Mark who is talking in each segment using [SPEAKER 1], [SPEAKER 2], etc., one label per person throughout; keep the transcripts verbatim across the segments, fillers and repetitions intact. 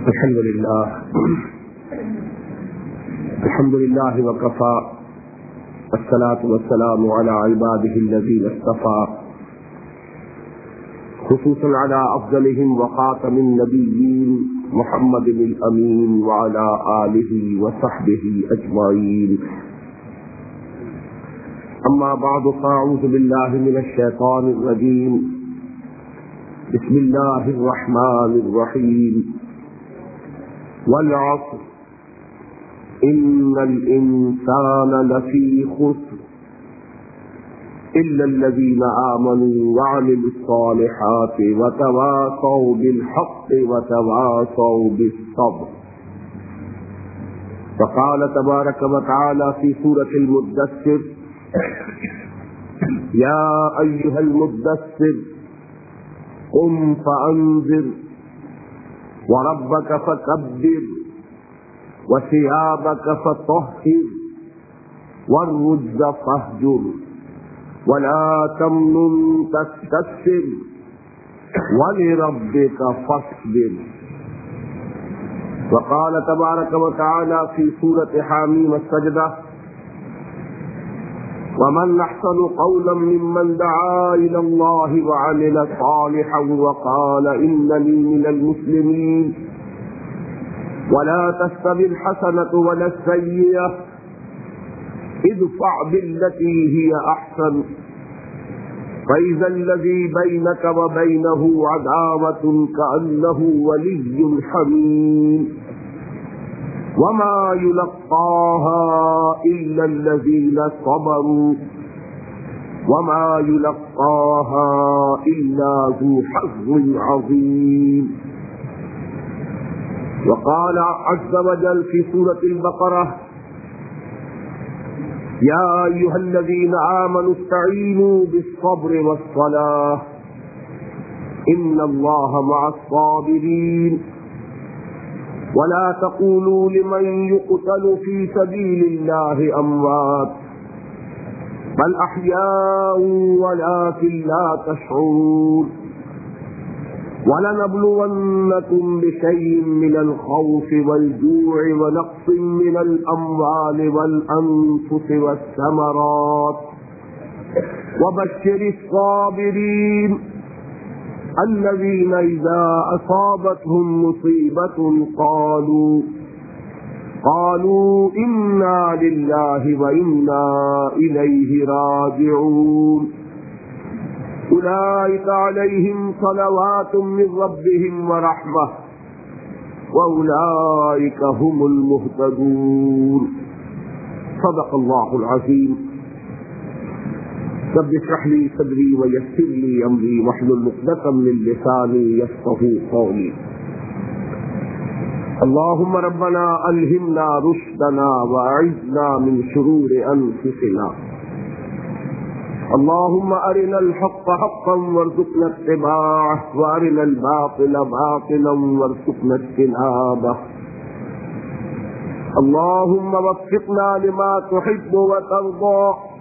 [SPEAKER 1] الحمد لله الحمد لله وكفى والصلاة والسلام على عباده الذين اصطفى خصوصا على أفضلهم وخاتم النبيين محمد الأمين وعلى آله وصحبه أجمعين. أما بعد فأعوذ بالله من الشيطان الرجيم. بسم الله الرحمن الرحيم. والعصر إن الإنسان لفي خسر إلا الذين آمنوا وعملوا الصالحات وتواصوا بالحق وتواصوا بالصبر. وقال تبارك وتعالى في سورة المدثر: يا أيها المدثر قم فأنذر وربك فكبر وثيابك فطهر والرجز فاهجر ولا تمنن تستكثر ولربك فاصبر. وقال تبارك وتعالى في سورة حاميم السجدة: ومن أحسن قولا ممن دعا إلى الله وعمل صالحا وقال إنني من المسلمين. ولا تستوي الحسنة ولا السيئة ادفع بالتي هي أحسن فإذا الذي بينك وبينه عداوة كأنه ولي حميم وما يلقاها إلا الذين صبروا وما يلقاها إلا ذو حظ عظيم. وقال عز وجل في سورة البقرة: يا أيها الذين آمنوا استعينوا بالصبر والصلاة إن الله مع الصابرين ولا تقولوا لمن يقتل في سبيل الله أموات بل أحياء ولكن لا تشعرون. ولنبلونكم بشيء من الخوف والجوع ونقص من الأموال والأنفس والثمرات وبشر الصابرين الذين إذا أصابتهم مصيبة قالوا قالوا إنا لله وإنا إليه راجعون أولئك عليهم صلوات من ربهم ورحمة وأولئك هم المهتدون. صدق الله العظيم. رب اشرح لي صدري ويسر لي أمري واحلل عقدة من لساني يفقهوا قولي. اللهم ربنا ألهمنا رشدنا وأعذنا من شرور أنفسنا. اللهم أرنا الحق حقا وارزقنا اتباعه وأرنا الباطل باطلا وارزقنا اجتنابه. اللهم وفقنا لما تحب وترضى.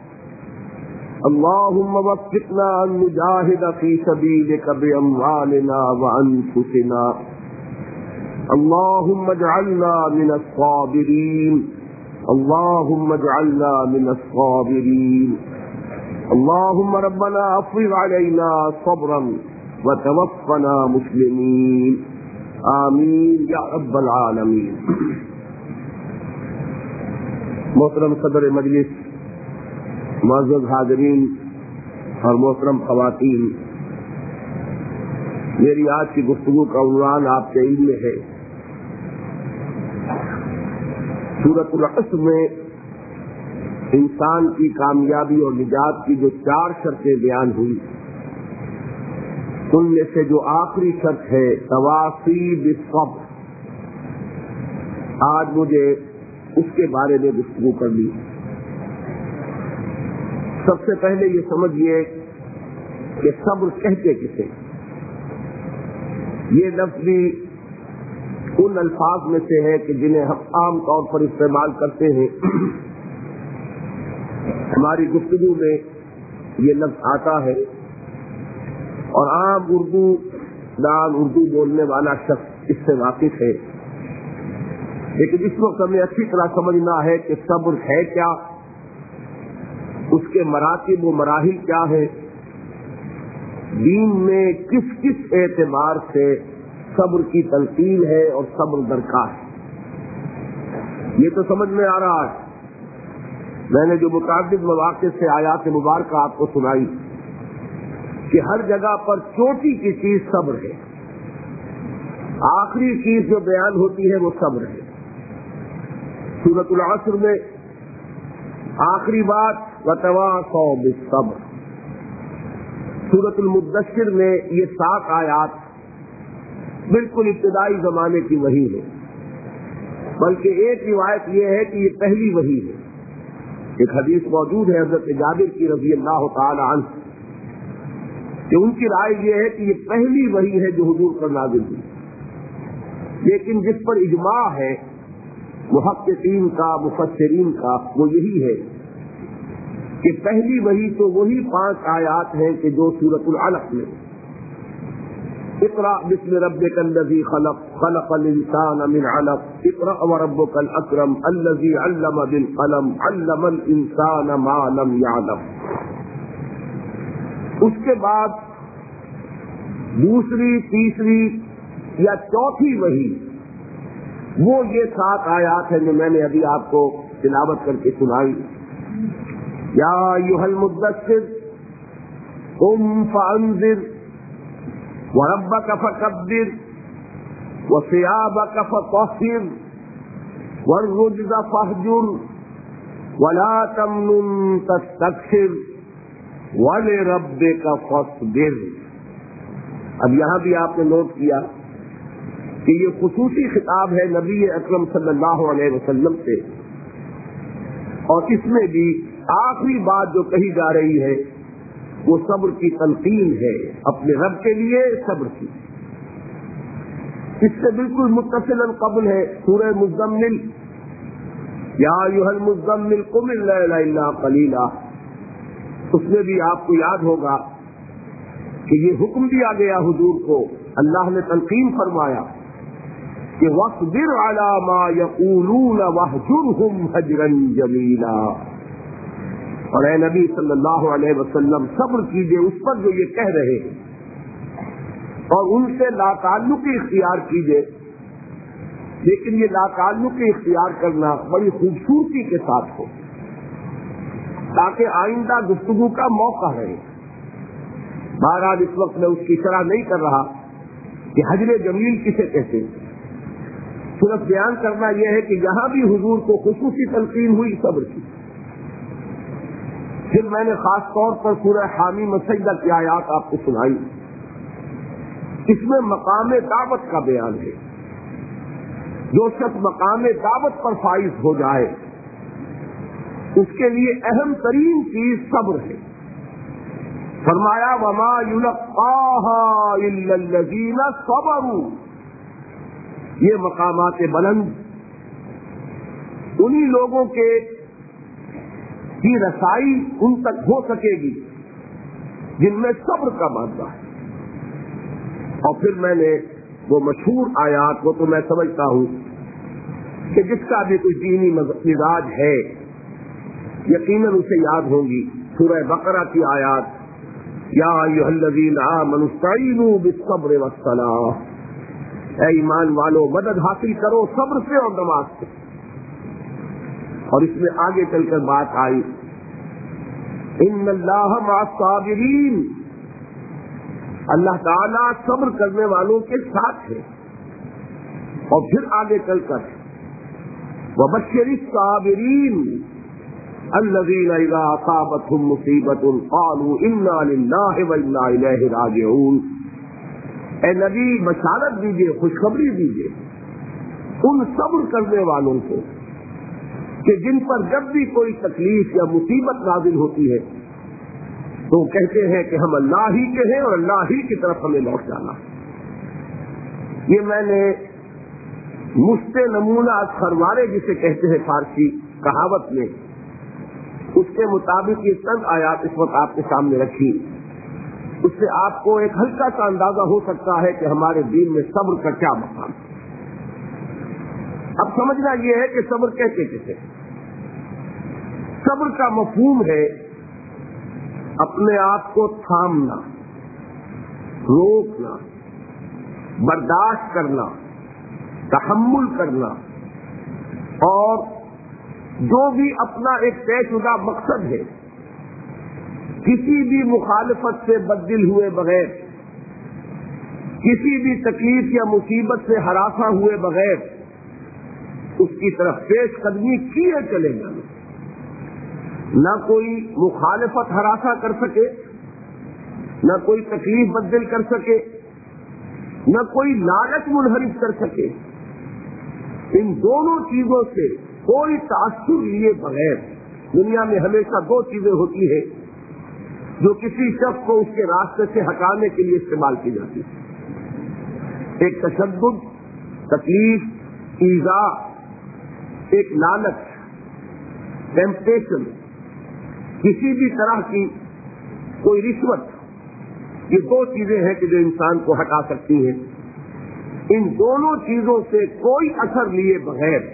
[SPEAKER 1] اللهم وفقنا أن نجاهد في سبيلك بأموالنا وأنفسنا. اللهم اجعلنا من الصابرين. اللهم اجعلنا من الصابرين. اللهم ربنا افرغ علينا صبرا وتوفنا مسلمين آمین یا رب العالمین. محترم صدر مجلس، معزز حاضرین اور محترم خواتین، میری آج کی گفتگو کا عنوان آپ کے علم میں ہے. سورۃ العصر میں انسان کی کامیابی اور نجات کی جو چار شرطیں بیان ہوئی، ان میں سے جو آخری شرط ہے تواصی بالصبر، آج مجھے اس کے بارے میں گفتگو کرنی ہے. سب سے پہلے یہ سمجھیے کہ صبر کہتے کسے. یہ لفظ بھی ان الفاظ میں سے ہے کہ جنہیں ہم عام طور پر استعمال کرتے ہیں. ہماری گفتگو میں یہ لفظ آتا ہے اور عام اردو دان اردو بولنے والا شخص اس سے واقف ہے لیکن اس وقت ہمیں اچھی طرح سمجھنا ہے کہ صبر ہے کیا، اس کے مراتب و مراحل کیا ہے، دین میں کس کس اعتبار سے صبر کی تلقین ہے اور صبر درکار ہے، یہ تو سمجھ میں آ رہا ہے۔ میں نے جو متعدد مواقع سے آیات مبارکہ آپ کو سنائی کہ ہر جگہ پر چوٹی کی چیز صبر ہے، آخری چیز جو بیان ہوتی ہے وہ صبر ہے۔ سورۃ العصر میں آخری بات وتواصوا بالصبر، سورۃ المدثر میں یہ سات آیات بالکل ابتدائی زمانے کی وحی ہے، بلکہ ایک روایت یہ ہے کہ یہ پہلی وحی ہے۔ ایک حدیث موجود ہے حضرت جابر کی رضی اللہ تعالی عنہ کہ ان کی رائے یہ ہے کہ یہ پہلی وحی ہے جو حضور پر نازل ہوئی، لیکن جس پر اجماع ہے محققین کا مفسرین کا وہ یہی ہے کہ پہلی وحی تو وہی پانچ آیات ہیں کہ جو سورۃ العلق میں اقرأ بسم ربک الذی خلق خلق الانسان من علق اقرأ وربک الاکرم الذی علم بالقلم علم الانسان ما لم یعلم۔ اس کے بعد دوسری تیسری یا چوتھی وحی وہ یہ سات آیات ہیں جو میں نے ابھی آپ کو تلاوت کر کے سنائی۔ یا ایھا المدثر قم فانذر وربک فکبر وثیابک فطہر والرجز فاہجر ولا تمنن تستکثر ولربک فاصبر۔ اب یہاں بھی آپ نے نوٹ کیا کہ یہ خصوصی خطاب ہے نبی اکرم صلی اللہ علیہ وسلم سے، اور اس میں بھی آخری بات جو کہی جا رہی ہے وہ صبر کی تلقین ہے، اپنے رب کے لیے صبر کی۔ اس سے بالکل متصلاً قبل ہے سورہ مزمل، یا ایھا المزمل قم اللیل الا قلیلا، اس میں بھی آپ کو یاد ہوگا کہ یہ حکم دیا گیا حضور کو، اللہ نے تلقین فرمایا کہ وَاصْبِرْ عَلَى مَا يَقُولُونَ وَاهْجُرْهُمْ هَجْرًا جَمِيلًا۔ اور اے نبی صلی اللہ علیہ وسلم صبر کیجئے اس پر جو یہ کہہ رہے ہیں، اور ان سے لا تعلقی اختیار کیجئے، لیکن یہ لا تعلقی اختیار کرنا بڑی خوبصورتی کے ساتھ ہو تاکہ آئندہ گفتگو کا موقع رہے۔ بہرحال اس وقت میں اس کی شرح نہیں کر رہا کہ حجر جمیل کسے کہتے ہیں، صرف بیان کرنا یہ ہے کہ یہاں بھی حضور کو خصوصی تلقین ہوئی صبر کی۔ پھر میں نے خاص طور پر سورہ حامیم السجدہ کی آیات آپ کو سنائی، اس میں مقام دعوت کا بیان ہے۔ جو شخص مقام دعوت پر فائز ہو جائے اس کے لیے اہم ترین چیز صبر ہے۔ فرمایا وما یلقاها الا الذین صبروا، یہ مقامات بلند انہی لوگوں کے کی رسائی ان تک ہو سکے گی جن میں صبر کا مادہ ہے۔ اور پھر میں نے وہ مشہور آیات، وہ تو میں سمجھتا ہوں کہ جس کا بھی کوئی دینی مزاج ہے یقیناً اسے یاد ہوں گی، سورہ بقرہ کی آیات، یا ایھا الذین آمنوا استعینوا بالصبر والصلاۃ، اے ایمان والو مدد حاصل کرو صبر سے اور نماز سے۔ اور اس میں آگے چل کر بات آئی ان اللہ مع الصابرین، اللہ تعالیٰ صبر کرنے والوں کے ساتھ ہے۔ اور پھر آگے چل کر وبشر الصابرین الذین اذا اصابتهم مصیبۃ قالوا انا للہ وانا الیہ راجعون، اے نبی بشارت دیجئے، خوشخبری دیجئے ان صبر کرنے والوں کو کہ جن پر جب بھی کوئی تکلیف یا مصیبت نازل ہوتی ہے تو کہتے ہیں کہ ہم اللہ ہی کے ہیں اور اللہ ہی کی طرف ہمیں لوٹ جانا۔ یہ میں نے مشت نمونہ خروارے جسے کہتے ہیں فارسی کہاوت میں، اس کے مطابق یہ چند آیات اس وقت آپ کے سامنے رکھی، اس سے آپ کو ایک ہلکا سا اندازہ ہو سکتا ہے کہ ہمارے دین میں صبر کا کیا مقام ہے۔ اب سمجھنا یہ ہے کہ صبر کہتے کسے؟ صبر کا مفہوم ہے اپنے آپ کو تھامنا، روکنا، برداشت کرنا، تحمل کرنا، اور جو بھی اپنا ایک طے شدہ مقصد ہے کسی بھی مخالفت سے بددل ہوئے بغیر، کسی بھی تکلیف یا مصیبت سے ہراساں ہوئے بغیر اس کی طرف پیش قدمی کیے چلے جانا، نہ کوئی مخالفت ہراساں کر سکے، نہ کوئی تکلیف بددل کر سکے، نہ کوئی لالچ منحرف کر سکے، ان دونوں چیزوں سے کوئی تاثر لیے بغیر دنیا میں ہمیشہ دو چیزیں ہوتی ہیں جو کسی شخص کو اس کے راستے سے ہٹانے کے لیے استعمال کی جاتی ہے، ایک تشدد، تکلیف، ایذا، ایک لالچ، ٹیمپٹیشن، کسی بھی طرح کی کوئی رشوت، یہ دو چیزیں ہیں کہ جو انسان کو ہٹا سکتی ہیں۔ ان دونوں چیزوں سے کوئی اثر لیے بغیر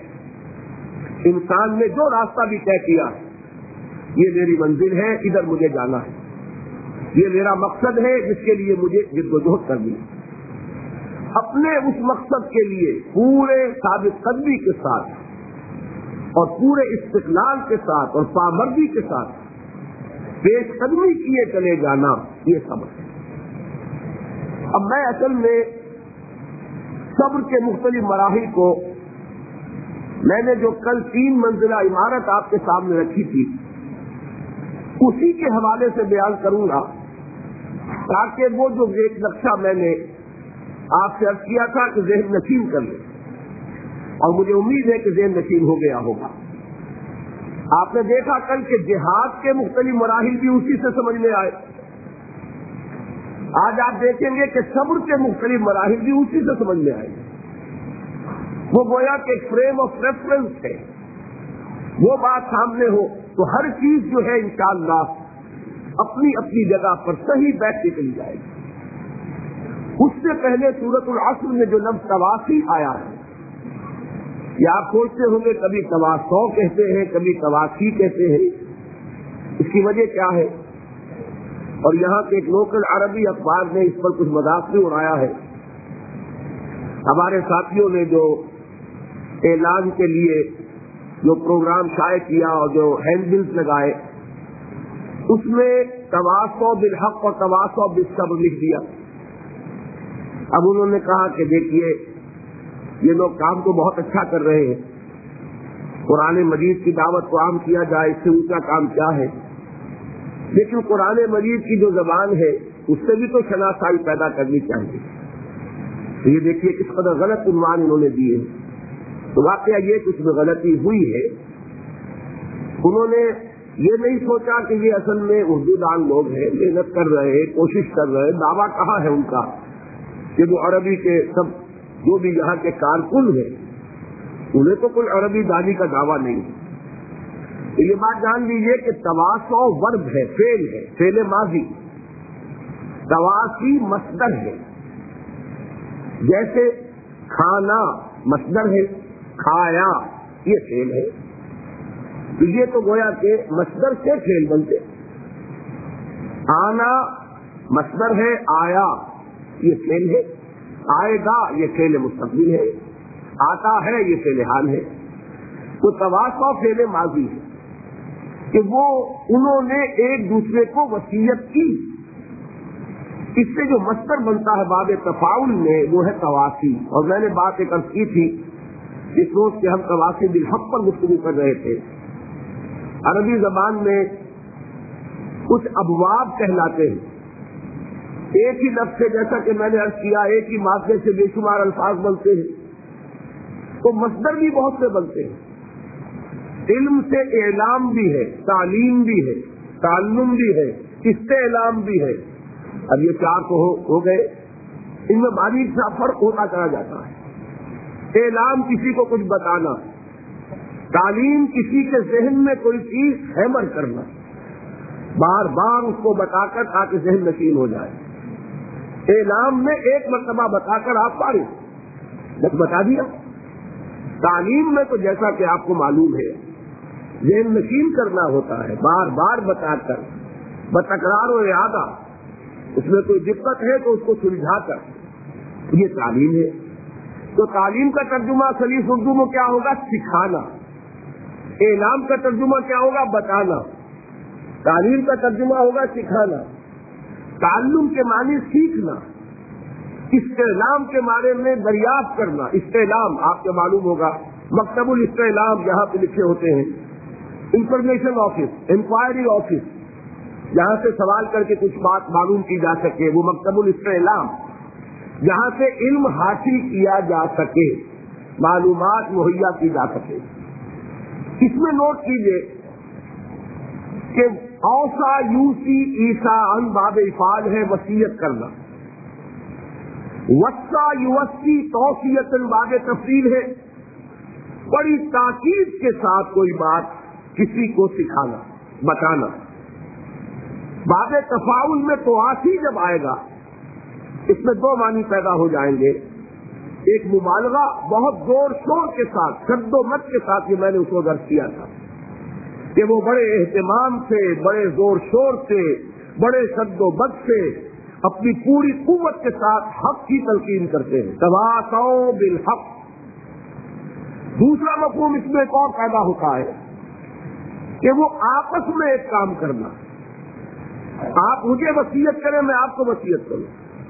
[SPEAKER 1] انسان نے جو راستہ بھی طے کیا یہ میری منزل ہے، ادھر مجھے جانا ہے، یہ میرا مقصد ہے جس کے لیے مجھے جد و جہد کرنی ہے، اپنے اس مقصد کے لیے پورے ثابت قدمی کے ساتھ اور پورے استقلال کے ساتھ اور پابندی کے ساتھ پیش قدمی کیے چلے جانا، یہ صبر ہے۔ اب میں اصل میں صبر کے مختلف مراحل کو میں نے جو کل تین منزلہ عمارت آپ کے سامنے رکھی تھی اسی کے حوالے سے بیان کروں گا، تاکہ وہ جو ایک نقشہ میں نے آپ سے عرض کیا تھا کہ ذہن نشین کر لیں، اور مجھے امید ہے کہ ذہن نشین ہو گیا ہوگا۔ آپ نے دیکھا کل کہ جہاد کے مختلف مراحل بھی اسی سے سمجھ میں آئے، آج آپ دیکھیں گے کہ صبر کے مختلف مراحل بھی اسی سے سمجھ میں آئے، وہ گویا کہ ایک فریم آف ریفرنس ہے، وہ بات سامنے ہو تو ہر چیز جو ہے انشاءاللہ اپنی اپنی جگہ پر صحیح بیٹھ کے چلی جائے گی۔ اس سے پہلے سورۃ العصر میں جو لفظ تواصی آیا ہے، یہ آپ سوچتے ہوں گے کبھی تواصو کہتے ہیں، کبھی تواصی کہتے ہیں، اس کی وجہ کیا ہے؟ اور یہاں کے ایک لوکل عربی اخبار نے اس پر کچھ مذاق بھی اڑایا ہے۔ ہمارے ساتھیوں نے جو اعلان کے لیے جو پروگرام شائع کیا اور جو ہینڈبلز لگائے اس میں تواصو بالحق اور تواصو بالصبر لکھ دیا۔ اب انہوں نے کہا کہ دیکھیے یہ لوگ کام تو بہت اچھا کر رہے ہیں، قرآن مجید کی دعوت کو عام کیا جائے، اس سے اونچا کام کیا ہے، لیکن قرآن مجید کی جو زبان ہے اس سے بھی تو شناسائی پیدا کرنی چاہیے۔ تو یہ دیکھیے کس قدر غلط عنوان انہوں نے دیے، تو واقعہ یہ کچھ میں غلطی ہوئی ہے۔ انہوں نے یہ نہیں سوچا کہ یہ اصل میں اردو دان لوگ ہیں، محنت کر رہے ہیں، کوشش کر رہے ہیں، دعویٰ کہاں ہے ان کا کہ وہ عربی کے سب جو بھی یہاں کے کارکن ہیں انہیں تو کوئی عربی دانی کا دعویٰ نہیں ہے۔ تو یہ بات جان لیجیے کہ تواصو ورب ہے، فعل ہے، فعل ماضی، تواصی مصدر ہے، جیسے کھانا مصدر ہے، کھایا یہ فعل ہے، تو یہ تو گویا کہ مصدر سے فعل بنتے۔ آنا مصدر ہے، آیا یہ فعل ہے، آئے گا یہ فعل مستقبل ہے، آتا ہے یہ فعل حال ہے۔ تو تواصو فعل ماضی ہے کہ وہ انہوں نے ایک دوسرے کو وصیت کی، اس سے جو مصدر بنتا ہے باب تفاعل میں وہ ہے تواصی۔ اور میں نے بات ایک عرض کی تھی اس روز کہ ہم تواصی بالحق پر گفتگو کر رہے تھے۔ عربی زبان میں کچھ ابواب کہلاتے ہیں، ایک ہی لفظ سے، جیسا کہ میں نے عرض کیا، ایک ہی مادے سے بے شمار الفاظ بنتے ہیں، تو مصدر بھی بہت سے بنتے ہیں۔ علم سے اعلام بھی ہے، تعلیم بھی ہے، تعلم بھی ہے، استعلام بھی ہے۔ اب یہ چار تو ہو گئے، ان میں باریک سا فرق ہوتا چلا جاتا ہے۔ اعلام کسی کو کچھ بتانا، تعلیم کسی کے ذہن میں کوئی چیز ہیمر کرنا، بار بار اس کو بتا کر تاکہ ذہن نشین ہو جائے۔ اعلام میں ایک مرتبہ بتا کر آپ فارغ، بس بتا دیا۔ تعلیم میں تو جیسا کہ آپ کو معلوم ہے ذہن نشین کرنا ہوتا ہے، بار بار بتا کر، بتکرار و اعادہ، اس میں کوئی دقت ہے تو اس کو سلجھا کر، یہ تعلیم ہے۔ تو تعلیم کا ترجمہ سلیس اردو میں کیا ہوگا؟ سکھانا۔ اعلام کا ترجمہ کیا ہوگا؟ بتانا۔ تعلیم کا ترجمہ ہوگا سکھانا۔ تعلم کے معنی سیکھنا، استعلام کے بارے میں دریافت کرنا۔ استعلام آپ کو معلوم ہوگا، مکتب الاستعلام جہاں پہ لکھے ہوتے ہیں، انفارمیشن آفس، انکوائری آفس، جہاں سے سوال کر کے کچھ بات معلوم کی جا سکے، وہ مکتب الاستعلام، جہاں سے علم حاصل کیا جا سکے، معلومات مہیا کی جا سکے۔ اس میں نوٹ کیجئے کہ اوسا یوسی عیسا ان باب افعال ہے وصیت کرنا، وسا یوسی توصیت باب تفصیل ہے، بڑی تاکید کے ساتھ کوئی بات کسی کو سکھانا، بتانا۔ باب تفاعل میں تواسی جب آئے گا، اس میں دو معنی پیدا ہو جائیں گے۔ ایک مبالغہ بہت زور شور کے ساتھ، شد و مت کے ساتھ، یہ میں نے اس کو درج کیا تھا کہ وہ بڑے اہتمام سے، بڑے زور شور سے، بڑے شد و مت سے، اپنی پوری قوت کے ساتھ حق کی تلقین کرتے ہیں، تواصوا بالحق۔ دوسرا مفہوم اس میں ایک اور پیدا ہوتا ہے کہ وہ آپس میں ایک کام کرنا، آپ مجھے وصیت کریں، میں آپ کو وصیت کروں،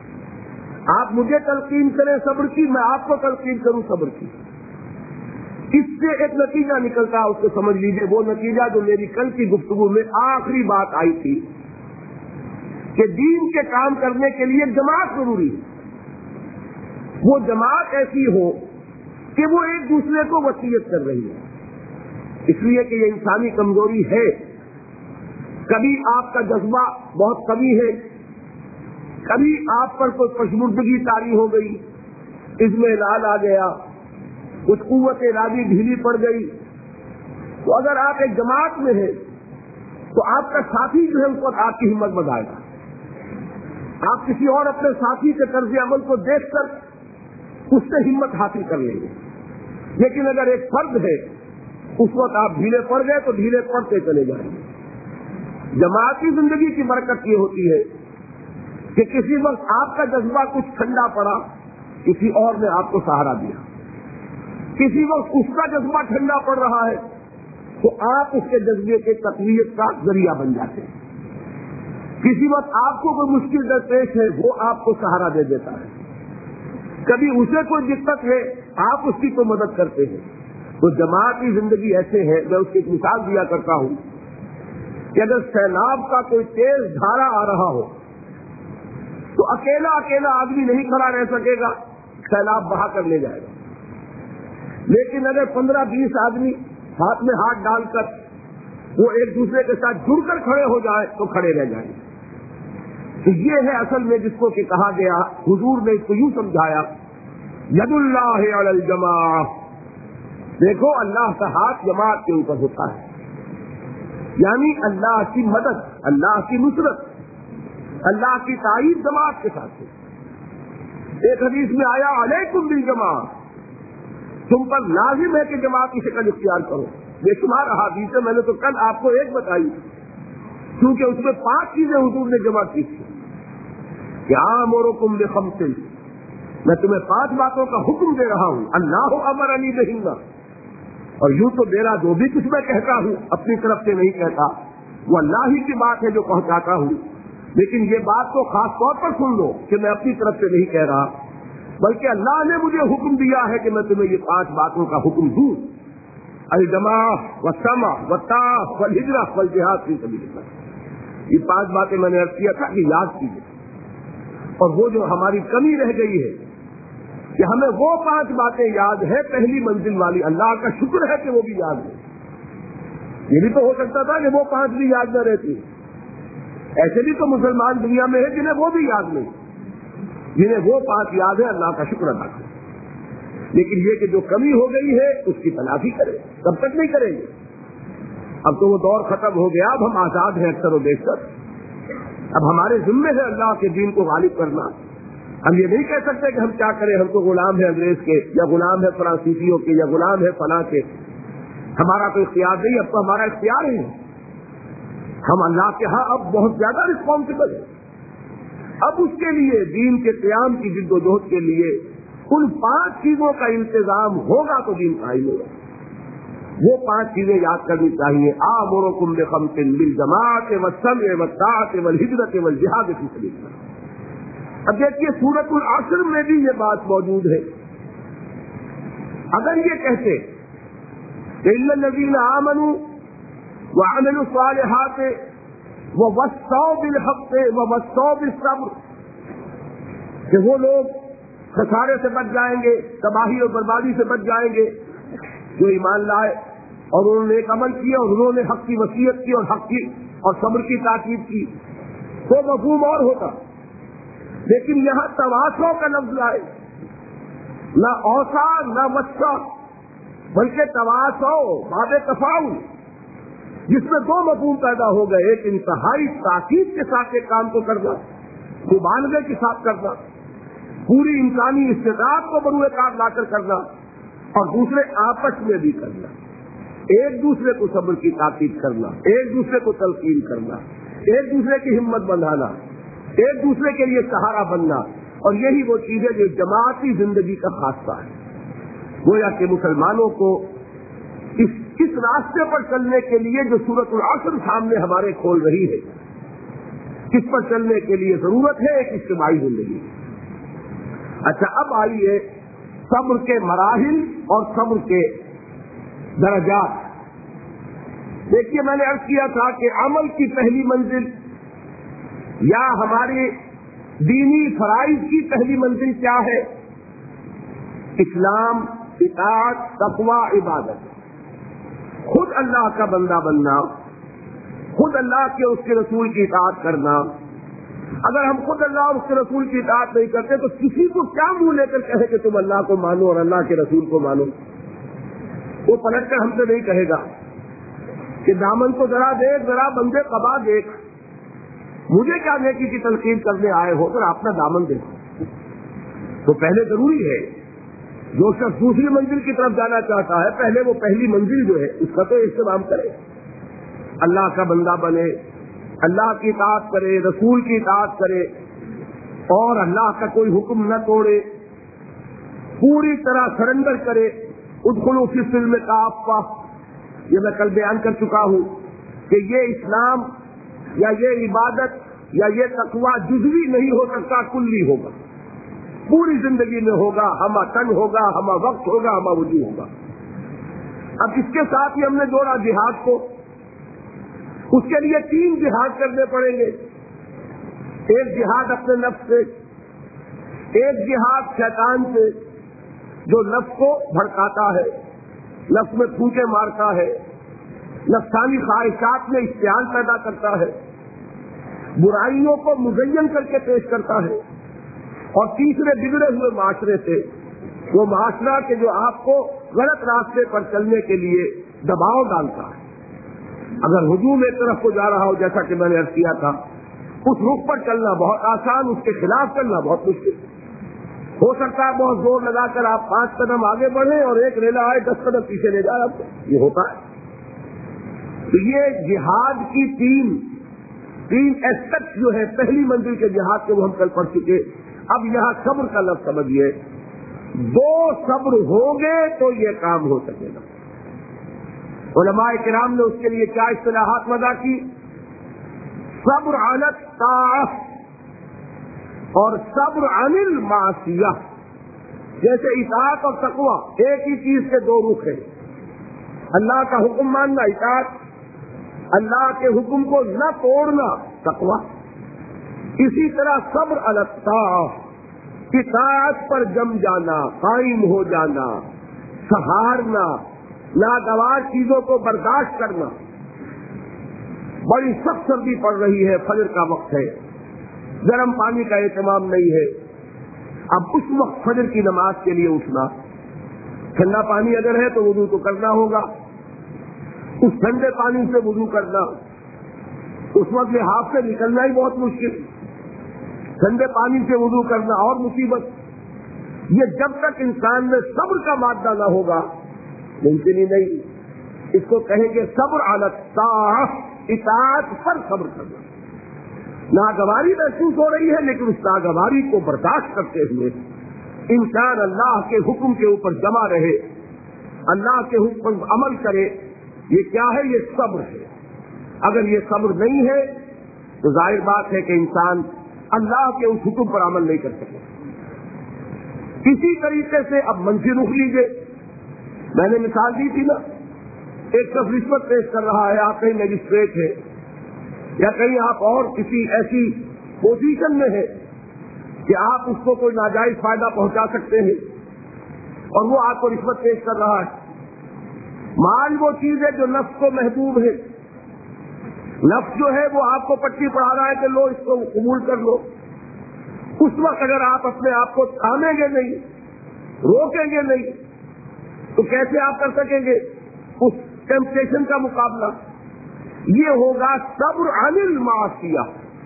[SPEAKER 1] آپ مجھے تلقین کریں صبر کی، میں آپ کو تلقین کروں صبر کی۔ اس سے ایک نتیجہ نکلتا ہے، اس کو سمجھ لیجئے، وہ نتیجہ جو میری کل کی گفتگو میں آخری بات آئی تھی کہ دین کے کام کرنے کے لیے جماعت ضروری ہے۔ وہ جماعت ایسی ہو کہ وہ ایک دوسرے کو وصیت کر رہی ہے، اس لیے کہ یہ انسانی کمزوری ہے۔ کبھی آپ کا جذبہ بہت کمی ہے، کبھی آپ پر کوئی پشمردگی طاری ہو گئی، اضمحلال آ گیا، کچھ قوت ارادی ڈھیلی پڑ گئی، تو اگر آپ ایک جماعت میں ہیں تو آپ کا ساتھی جو ہے اس وقت آپ کی ہمت بڑھائے گا، آپ کسی اور اپنے ساتھی کے طرز عمل کو دیکھ کر اس سے ہمت حاصل کر لیں گے۔ لیکن اگر ایک فرد ہے اس وقت آپ ڈھیلے پڑ گئے تو ڈھیلے پڑتے چلے جائیں گے۔ جماعتی زندگی کی برکت یہ ہوتی ہے کہ کسی وقت آپ کا جذبہ کچھ ٹھنڈا پڑا، کسی اور نے آپ کو سہارا دیا، کسی وقت اس کا جذبہ ٹھنڈا پڑ رہا ہے تو آپ اس کے جذبے کے تقویت کا ذریعہ بن جاتے ہیں، کسی وقت آپ کو کوئی مشکل درپیش ہے وہ آپ کو سہارا دے دیتا ہے، کبھی اسے کوئی دقت ہے آپ اس کی تو مدد کرتے ہیں۔ تو جماعتی زندگی ایسے ہے، میں اس کی ایک مثال دیا کرتا ہوں کہ اگر سیلاب کا کوئی تیز دھارا آ رہا ہو تو اکیلا اکیلا آدمی نہیں کھڑا رہ سکے گا، سیلاب بہا کر لے جائے گا۔ لیکن اگر پندرہ بیس آدمی ہاتھ میں ہاتھ ڈال کر وہ ایک دوسرے کے ساتھ جڑ کر کھڑے ہو جائے تو کھڑے رہ جائیں گے۔ تو یہ ہے اصل میں جس کو کہ کہا گیا، حضور نے اس کو یوں سمجھایا، ید اللہ علی الجماع، دیکھو اللہ کا ہاتھ جماعت کے اوپر ہوتا ہے، یعنی اللہ کی مدد، اللہ کی نصرت، اللہ کی تائید جماعت کے ساتھ ہے۔ ایک حدیث میں آیا علیکم بالجماعت، تم پر لازم ہے کہ جماعت کی شکل اختیار کرو۔ بے شمار احادیث ہے، میں نے تو کل آپ کو ایک بتائی کیونکہ اس میں پانچ چیزیں حضور نے جمع کی تھی کہ آمرکم بخمس، میں تمہیں پانچ باتوں کا حکم دے رہا ہوں، اللہ امرنی بہن، اور یوں تو میرا جو بھی کچھ میں کہتا ہوں اپنی طرف سے نہیں کہتا، وہ اللہ ہی کی بات ہے جو پہنچاتا ہوں، لیکن یہ بات تو خاص طور پر سن لو کہ میں اپنی طرف سے نہیں کہہ رہا، بلکہ اللہ نے مجھے حکم دیا ہے کہ میں تمہیں یہ پانچ باتوں کا حکم دوں، الجماع والسمع والطاعۃ والہجرۃ والجہاد فی سبیل اللہ۔ یہ پانچ باتیں میں نے عرض کیا تھا کہ یاد کیجیے، اور وہ جو ہماری کمی رہ گئی ہے کہ ہمیں وہ پانچ باتیں یاد ہے پہلی منزل والی، اللہ کا شکر ہے کہ وہ بھی یاد ہے۔ یہ بھی تو ہو سکتا تھا کہ وہ پانچ بھی یاد نہ رہتی، ایسے بھی تو مسلمان دنیا میں ہے جنہیں وہ بھی یاد نہیں، جنہیں وہ پانچ یاد ہے، اللہ کا شکر ادا کرے۔ لیکن یہ کہ جو کمی ہو گئی ہے اس کی تلافی کرے، کب تک نہیں کریں گے؟ اب تو وہ دور ختم ہو گیا، اب ہم آزاد ہیں اکثر و بیشتر، اب ہمارے ذمے ہے اللہ کے دین کو غالب کرنا، ہم یہ نہیں کہہ سکتے کہ ہم کیا کریں، ہم تو غلام ہیں انگریز کے، یا غلام ہے فرانسیسیوں کے، یا غلام ہے فلاں کے، ہمارا تو اختیار نہیں، اب تو ہمارا اختیار ہی ہے۔ ہم اللہ کے ہاں اب بہت زیادہ رسپانسبل ہیں۔ اب اس کے لیے دین کے قیام کی جد و جہد کے لیے ان پانچ چیزوں کا انتظام ہوگا تو دین قائم ہوگا۔ وہ پانچ چیزیں یاد کرنی چاہیے۔ آمرکم بخمس بالجماعۃ والسمع والطاعۃ والہجرۃ والجہاد فی سبیل اللہ۔ اب دیکھیے سورۃ العصر میں بھی یہ بات موجود ہے۔ اگر یہ کہتے کہ الا الذین آمنوا وعملوا الصالحات ووصوا بالحق ووصوا بالصبر، کہ وہ لوگ خسارے سے بچ جائیں گے، تباہی اور بربادی سے بچ جائیں گے جو ایمان لائے اور انہوں نے ایک عمل کیا اور انہوں نے حق کی وصیت کی اور حق کی اور صبر کی تاکید کی، تو مفہوم اور ہوتا۔ لیکن یہاں تواصو کا لفظ آئے، نہ اوسا نہ وسا، بلکہ تواصو باب تفاعل، جس میں دو مفہوم پیدا ہو گئے، ایک انتہائی تاکید کے ساتھ ایک کام کو کرنا، مبالغے کے ساتھ کرنا، پوری انسانی استطاعت کو بروئے کار لا کر کرنا، اور دوسرے آپس میں بھی کرنا، ایک دوسرے کو صبر کی تاکید کرنا، ایک دوسرے کو تلقین کرنا، ایک دوسرے کی ہمت بندھانا، ایک دوسرے کے لیے سہارا بننا، اور یہی وہ چیز ہے جو جماعتی زندگی کا خاصہ ہے۔ گویا کہ مسلمانوں کو اس اس راستے پر چلنے کے لیے جو سورۃ العصر سامنے ہمارے کھول رہی ہے، اس پر چلنے کے لیے ضرورت ہے ایک اجتماعی زندگی۔ اچھا، اب آئیے صبر کے مراحل اور صبر کے درجات۔ دیکھیے میں نے عرض کیا تھا کہ عمل کی پہلی منزل یا ہماری دینی فرائض کی پہلی منزل کیا ہے؟ اسلام، اطاعت، تقوی، عبادت۔ خود اللہ کا بندہ بننا، خود اللہ کے اس کے رسول کی اطاعت کرنا۔ اگر ہم خود اللہ اور اس کے رسول کی اطاعت نہیں کرتے تو کسی کو کیا منہ لے کر کہے کہ تم اللہ کو مانو اور اللہ کے رسول کو مانو؟ وہ پلٹ کر ہم سے نہیں کہے گا کہ دامن کو ذرا دیکھ، ذرا بندے قبا دیکھ، مجھے کیا نیکی کی تلقین کرنے آئے ہو، پر اپنا دامن دیکھو۔ تو پہلے ضروری ہے جو شخص دوسری منزل کی طرف جانا چاہتا ہے، پہلے وہ پہلی منزل جو ہے اس کا تو اہتمام کرے، اللہ کا بندہ بنے، اللہ کی اطاعت کرے، رسول کی اطاعت کرے، اور اللہ کا کوئی حکم نہ توڑے، پوری طرح سرنڈر کرے۔ ادخلوا فی السلم کافہ، یہ میں کل بیان کر چکا ہوں کہ یہ اسلام یا یہ عبادت یا یہ تقویٰ جزوی نہیں ہو سکتا، کلی ہوگا، پوری زندگی میں ہوگا، ہمہ تن ہوگا، ہمہ وقت ہوگا، ہمہ وجود ہوگا۔ اب اس کے ساتھ ہی ہم نے جوڑا جہاد کو۔ اس کے لیے تین جہاد کرنے پڑیں گے، ایک جہاد اپنے نفس سے، ایک جہاد شیطان سے جو نفس کو بھڑکاتا ہے، نفس میں پھونکے مارتا ہے، نفسانی خواہشات میں اشتعال پیدا کرتا ہے، برائیوں کو مزین کر کے پیش کرتا ہے، اور تیسرے بگڑے ہوئے معاشرے سے، وہ معاشرہ کہ جو آپ کو غلط راستے پر چلنے کے لیے دباؤ ڈالتا ہے۔ اگر ہجوم ایک طرف کو جا رہا ہو، جیسا کہ میں نے عرض کیا تھا، اس رخ پر چلنا بہت آسان، اس کے خلاف چلنا بہت مشکل۔ ہو سکتا ہے بہت زور لگا کر آپ پانچ قدم آگے بڑھیں اور ایک ریلا آئے دس قدم پیچھے لے جائے، آپ کو یہ ہوتا ہے۔ تو یہ جہاد کی تین تین ایسپیکٹ جو ہے پہلی منزل کے جہاد کے وہ ہم کل پڑھ چکے۔ اب یہاں صبر کا لفظ سمجھیے، دو صبر ہوں گے تو یہ کام ہو سکے گا۔ علماء کرام نے اس کے لیے کیا اصطلاحات وضع کی؟ صبر علی الطاعۃ اور صبر عن المعصیہ۔ جیسے اطاعت اور تقوی ایک ہی چیز کے دو رخ ہیں، اللہ کا حکم ماننا اطاعت، اللہ کے حکم کو نہ توڑنا تقوی۔ اسی طرح صبر علی الطاعۃ، اطاعت پر جم جانا، قائم ہو جانا، سہارنا، ناگوار چیزوں کو برداشت کرنا۔ بڑی سخت سردی پڑ رہی ہے، فجر کا وقت ہے، گرم پانی کا اہتمام نہیں ہے، اب اس وقت فجر کی نماز کے لیے اٹھنا، ٹھنڈا پانی اگر ہے تو وضو تو کرنا ہوگا، اس ٹھنڈے پانی سے وضو کرنا، اس وقت لحاظ سے نکلنا ہی بہت مشکل، ٹھنڈے پانی سے وضو کرنا اور مصیبت. یہ جب تک انسان میں صبر کا مادہ نہ ہوگا ممکن ہی نہیں. اس کو کہیں گے صبر علی الطاعۃ، اطاعت پر صبر کرنا. ناگواری محسوس ہو رہی ہے لیکن اس ناگواری کو برداشت کرتے ہوئے انسان اللہ کے حکم کے اوپر جمع رہے، اللہ کے حکم پر عمل کرے. یہ کیا ہے؟ یہ صبر ہے. اگر یہ صبر نہیں ہے تو ظاہر بات ہے کہ انسان اللہ کے اس حکم پر عمل نہیں کر سکے. اسی طریقے سے اب منفی رخ لیجیے. میں نے مثال دی تھی نا، ایک شخص رشوت پیش کر رہا ہے، آپ کہیں میجسٹریٹ ہے یا کہیں آپ اور کسی ایسی پوزیشن میں ہے کہ آپ اس کو کوئی ناجائز فائدہ پہنچا سکتے ہیں اور وہ آپ کو رشوت پیش کر رہا ہے. مال وہ چیز ہے جو نفس کو محبوب ہے. نفس جو ہے وہ آپ کو پٹی پڑھا رہا ہے کہ لو اس کو قبول کر لو. اس وقت اگر آپ اپنے آپ کو تھامیں گے نہیں، روکیں گے نہیں، تو کیسے آپ کر سکیں گے اس ٹیمپٹیشن کا مقابلہ؟ یہ ہوگا صبر عن المعصیہ،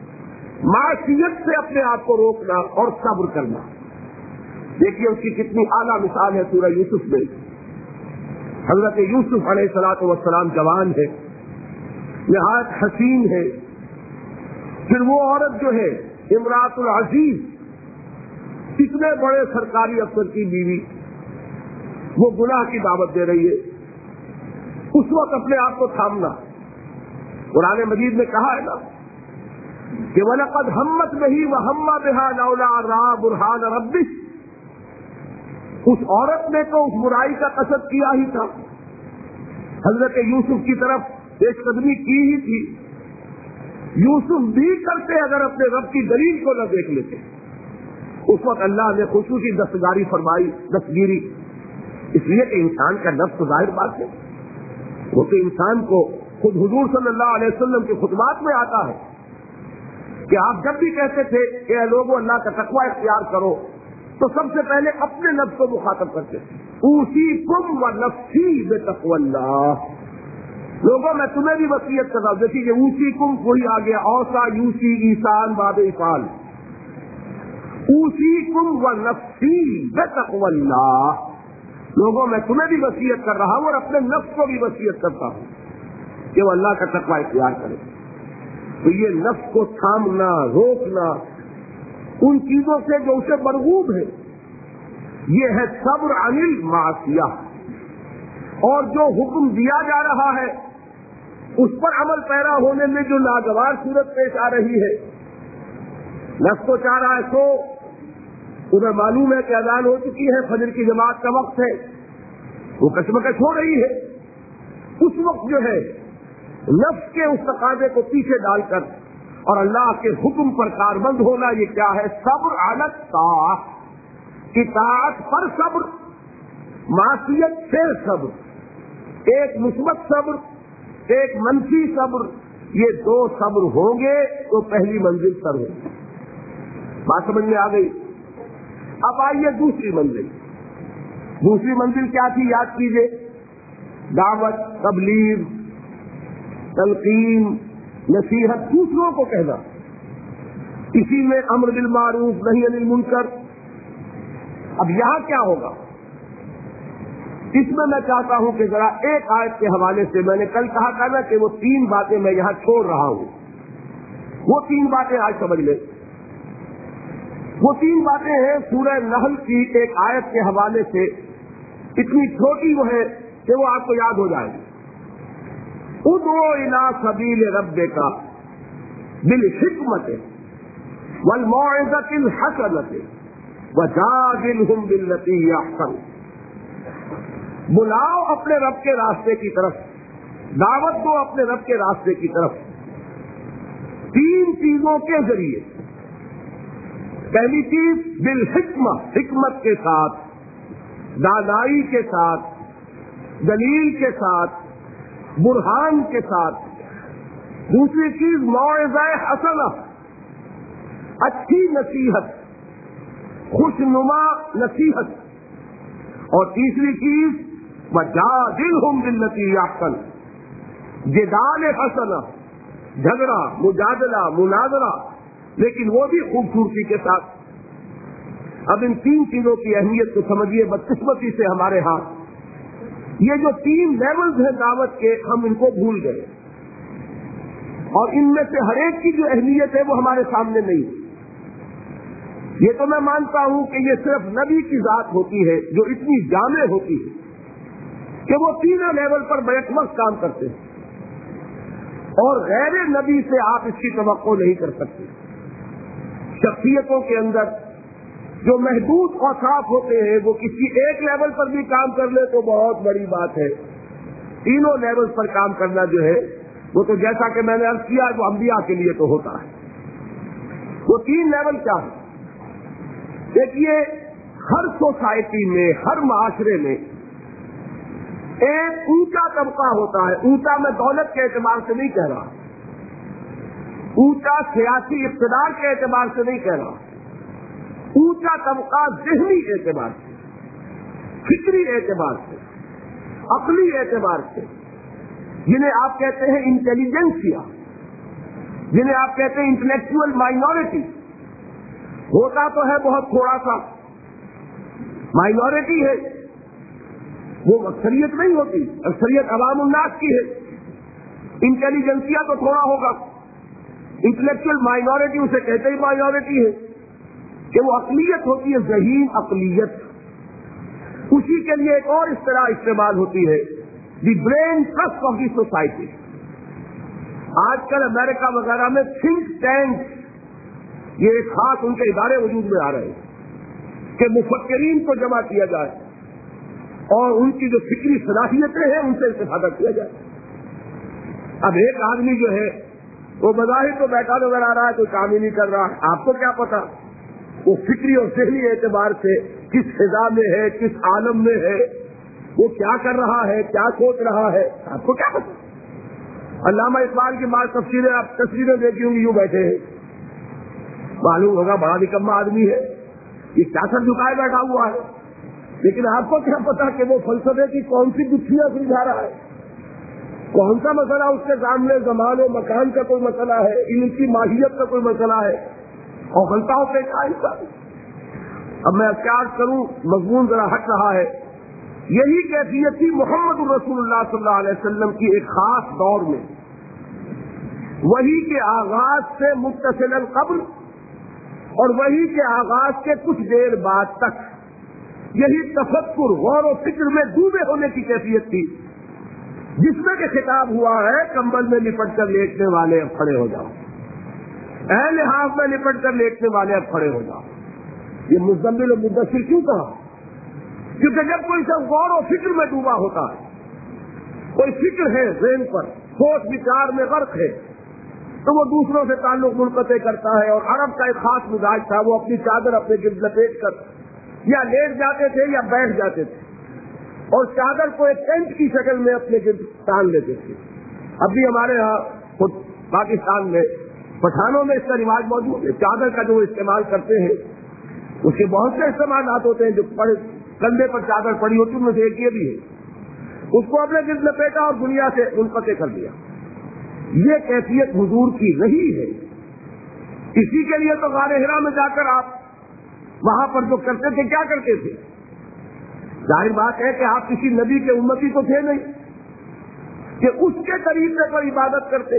[SPEAKER 1] معصیت سے اپنے آپ کو روکنا اور صبر کرنا. دیکھیے اس کی کتنی اعلیٰ مثال ہے سورہ یوسف میں. حضرت یوسف علیہ الصلوۃ والسلام جوان ہے، نہایت حسین ہے. پھر وہ عورت جو ہے امراۃ العزیز، اتنے بڑے سرکاری افسر کی بیوی، وہ گناہ کی دعوت دے رہی ہے. اس وقت اپنے آپ کو تھامنا. قرآن مجید میں کہا ہے نا کہ وَلَقَدْ هَمَّتْ بِهِ وَهَمَّ بِهَا لَوْلَا أَن رَأَىٰ بُرْهَانَ رَبِّهِ. اس عورت نے تو اس برائی کا قصد کیا ہی تھا، حضرت یوسف کی طرف پیش قدمی کی ہی تھی. یوسف بھی کرتے اگر اپنے رب کی دلیل کو نہ دیکھ لیتے. اس وقت اللہ نے خصوصی دستگاری فرمائی، دستگیری، اس لیے کہ انسان کا نفس ظاہر بات ہے، وہ تو انسان کو خود حضور صلی اللہ علیہ وسلم کے خطبات میں آتا ہے کہ آپ جب بھی کہتے تھے کہ اے لوگوں اللہ کا تقوی اختیار کرو، تو سب سے پہلے اپنے نفس کو مخاطب کرتے تھے. اوصیکم ونفسی بتقوی اللہ. لوگوں میں تمہیں بھی وصیت کر رہا ہوں. دیکھیے کہ اوصیکم کوئی آ گیا، اوصا یوسی ایسان باب افعال. اوصیکم ونفسی بتقوی اللہ. لوگوں میں تمہیں بھی وصیت کر رہا ہوں اور اپنے نفس کو بھی وصیت کرتا ہوں کہ وہ اللہ کا تقوی اختیار کرے. تو یہ نفس کو تھامنا، روکنا ان چیزوں سے جو اسے مرغوب ہے، یہ ہے صبر عن المعصیہ. اور جو حکم دیا جا رہا ہے اس پر عمل پیرا ہونے میں جو ناگوار صورت پیش آ رہی ہے، نفس کو چاہ رہا ہے سو، ادھر معلوم ہے کہ اذان ہو چکی ہے، فجر کی جماعت کا وقت ہے، وہ کشمکش ہو رہی ہے. اس وقت جو ہے نفس کے اس تقاضے کو پیچھے ڈال کر اور اللہ کے حکم پر کاربند ہونا، یہ کیا ہے؟ صبر علی الطاعۃ، اطاعت پر صبر، معصیت سے صبر. ایک مثبت صبر، ایک منفی صبر، یہ دو صبر ہوں گے تو پہلی منزل سر ہوگی. بات سمجھ میں آ گئی؟ اب آئیے دوسری منزل. دوسری منزل کیا تھی؟ یاد کیجیے. دعوت، تبلیغ، تلقین، نصیحت، دوسروں کو کہنا. اسی میں امر بالمعروف نہی عن المنکر. اب یہاں کیا ہوگا؟ اس میں میں چاہتا ہوں کہ ذرا ایک آیت کے حوالے سے، میں نے کل کہا تھا نا کہ وہ تین باتیں میں یہاں چھوڑ رہا ہوں، وہ تین باتیں آج سمجھ لیں. وہ تین باتیں ہیں سورہ نحل کی ایک آیت کے حوالے سے، اتنی چھوٹی وہ ہے کہ وہ آپ کو یاد ہو جائے گی. ادعو الی سبیل ربک بالحکمت والموعظۃ الحسنۃ وجادلہم باللتی ہی احسن. بلاؤ اپنے رب کے راستے کی طرف، دعوت دو اپنے رب کے راستے کی طرف تین چیزوں کے ذریعے. پہلی چیز بالحکمہ، حکمت کے ساتھ، دانائی کے ساتھ، دلیل کے ساتھ، برہان کے ساتھ. دوسری چیز موعظہ حسنہ، اچھی نصیحت، خوشنما نصیحت. اور تیسری چیز وجادلہم باللتی ہی احسن، جدال حسنہ، جھگڑا، مجادلہ، مناظرہ لیکن وہ بھی خوبصورتی کے ساتھ. اب ان تین چیزوں کی اہمیت کو سمجھیے. بدقسمتی سے ہمارے ہاں یہ جو تین لیولز ہیں دعوت کے, ہم ان کو بھول گئے, اور ان میں سے ہر ایک کی جو اہمیت ہے وہ ہمارے سامنے نہیں. یہ تو میں مانتا ہوں کہ یہ صرف نبی کی ذات ہوتی ہے جو اتنی جامع ہوتی ہے کہ وہ تینوں لیول پر بیک وقت کام کرتے ہیں, اور غیر نبی سے آپ اس کی توقع نہیں کر سکتے. شخصیتوں کے اندر جو محدود اوصاف ہوتے ہیں وہ کسی ایک لیول پر بھی کام کر لے تو بہت بڑی بات ہے. تینوں لیول پر کام کرنا جو ہے وہ تو جیسا کہ میں نے عرض کیا وہ انبیاء کے لیے تو ہوتا ہے. وہ تین لیول کیا ہے؟ دیکھیے, ہر سوسائٹی میں, ہر معاشرے میں ایک اونچا طبقہ ہوتا ہے. اونچا میں دولت کے اعتبار سے نہیں کہہ رہا, اونچا سیاسی اقتدار کے اعتبار سے نہیں کہہ رہا, اونچا طبقہ ذہنی اعتبار سے, فکری اعتبار سے, عقلی اعتبار سے, جنہیں آپ کہتے ہیں انٹیلیجنسیا, جنہیں آپ کہتے ہیں انٹلیکچوئل مائنورٹی. ہوتا تو ہے بہت تھوڑا سا, مائنورٹی ہے, وہ اکثریت نہیں ہوتی, اکثریت عوام الناس کی ہے. انٹیلیجنسیا تو تھوڑا ہوگا, انٹلیکچوئل مائنورٹی اسے کہتے ہی مائنورٹی ہے کہ وہ اقلیت ہوتی ہے, ذہین اقلیت. اسی کے لیے ایک اور اصطلاح استعمال ہوتی ہے, the brain trust of the society. آج کل امریکہ وغیرہ میں تھنک ٹینک, یہ ایک خاص ان کے ادارے وجود میں آ رہے ہیں کہ مفکرین کو جمع کیا جائے اور ان کی جو فکری صلاحیتیں ہیں ان سے استفادہ کیا جائے. اب ایک آدمی جو ہے وہ بظاہر تو بیٹھا نظر آ رہا ہے, کوئی کام ہی نہیں کر رہا ہے. آپ کو کیا پتا وہ فکری اور ذہنی اعتبار سے کس فضا میں ہے, کس عالم میں ہے, وہ کیا کر رہا ہے, کیا سوچ رہا ہے, آپ کو کیا پتا. علامہ اقبال کی بات تفصیلیں آپ تصویریں دیکھی ہوں گی, یوں بیٹھے ہیں, معلوم ہوگا بڑا نکما آدمی ہے, یہ کیا سر جھکائے بیٹھا ہوا ہے. لیکن آپ کو کیا پتا کہ وہ فلسفے کی کون سی گتھیاں سلجھا رہا ہے, کون سا مسئلہ اس کے سامنے زمان و مکان کا کوئی مسئلہ ہے, ان کی ماہیت کا کوئی مسئلہ ہے, اور غلطاؤں پہ کیا. اب میں کیا کروں, مضمون ذرا ہٹ رہا ہے. یہی کیفیت تھی محمد رسول اللہ صلی اللہ علیہ وسلم کی ایک خاص دور میں. وہی کے آغاز سے متصل قبل اور وہی کے آغاز کے کچھ دیر بعد تک یہی تفکر, غور و فکر میں ڈوبے ہونے کی کیفیت تھی, جس میں کہ خطاب ہوا ہے کمبل میں لپٹ کر لیٹنے والے اب کھڑے ہو جاؤ, اے لحاظ میں لپٹ کر لیٹنے والے اب کھڑے ہو جاؤ. یہ مزمل و مدثر کیوں کہا؟ کیونکہ جب کوئی سب غور و فکر میں ڈوبا ہوتا ہے, کوئی فکر ہے ذہن پر, سوچ وچار میں غرق ہے, تو وہ دوسروں سے تعلق منقطع کرتا ہے. اور عرب کا ایک خاص مزاج تھا, وہ اپنی چادر اپنے گرد لپیٹ کر یا لیٹ جاتے تھے یا بیٹھ جاتے تھے, اور چادر کو ایک ٹینٹ کی شکل میں اپنے گرد تان لیتے تھے. اب بھی ہمارے یہاں خود پاکستان میں پٹھانوں میں اس کا رواج موجود ہے. چادر کا جو استعمال کرتے ہیں اس کے بہت سے استعمالات ہوتے ہیں. جو کندھے پر چادر پڑی ہوتی ہے ان میں سے ایک یہ بھی ہے, اس کو اپنے گرد لپیٹا اور دنیا سے منقطع کر دیا. یہ کیفیت حضور کی رہی ہے. اسی کے لیے تو غار حرا میں جا کر آپ وہاں پر جو کرتے تھے کیا کرتے تھے؟ ظاہر بات ہے کہ آپ کسی نبی کے امتی تو تھے نہیں کہ اس کے طریقے پر عبادت کرتے.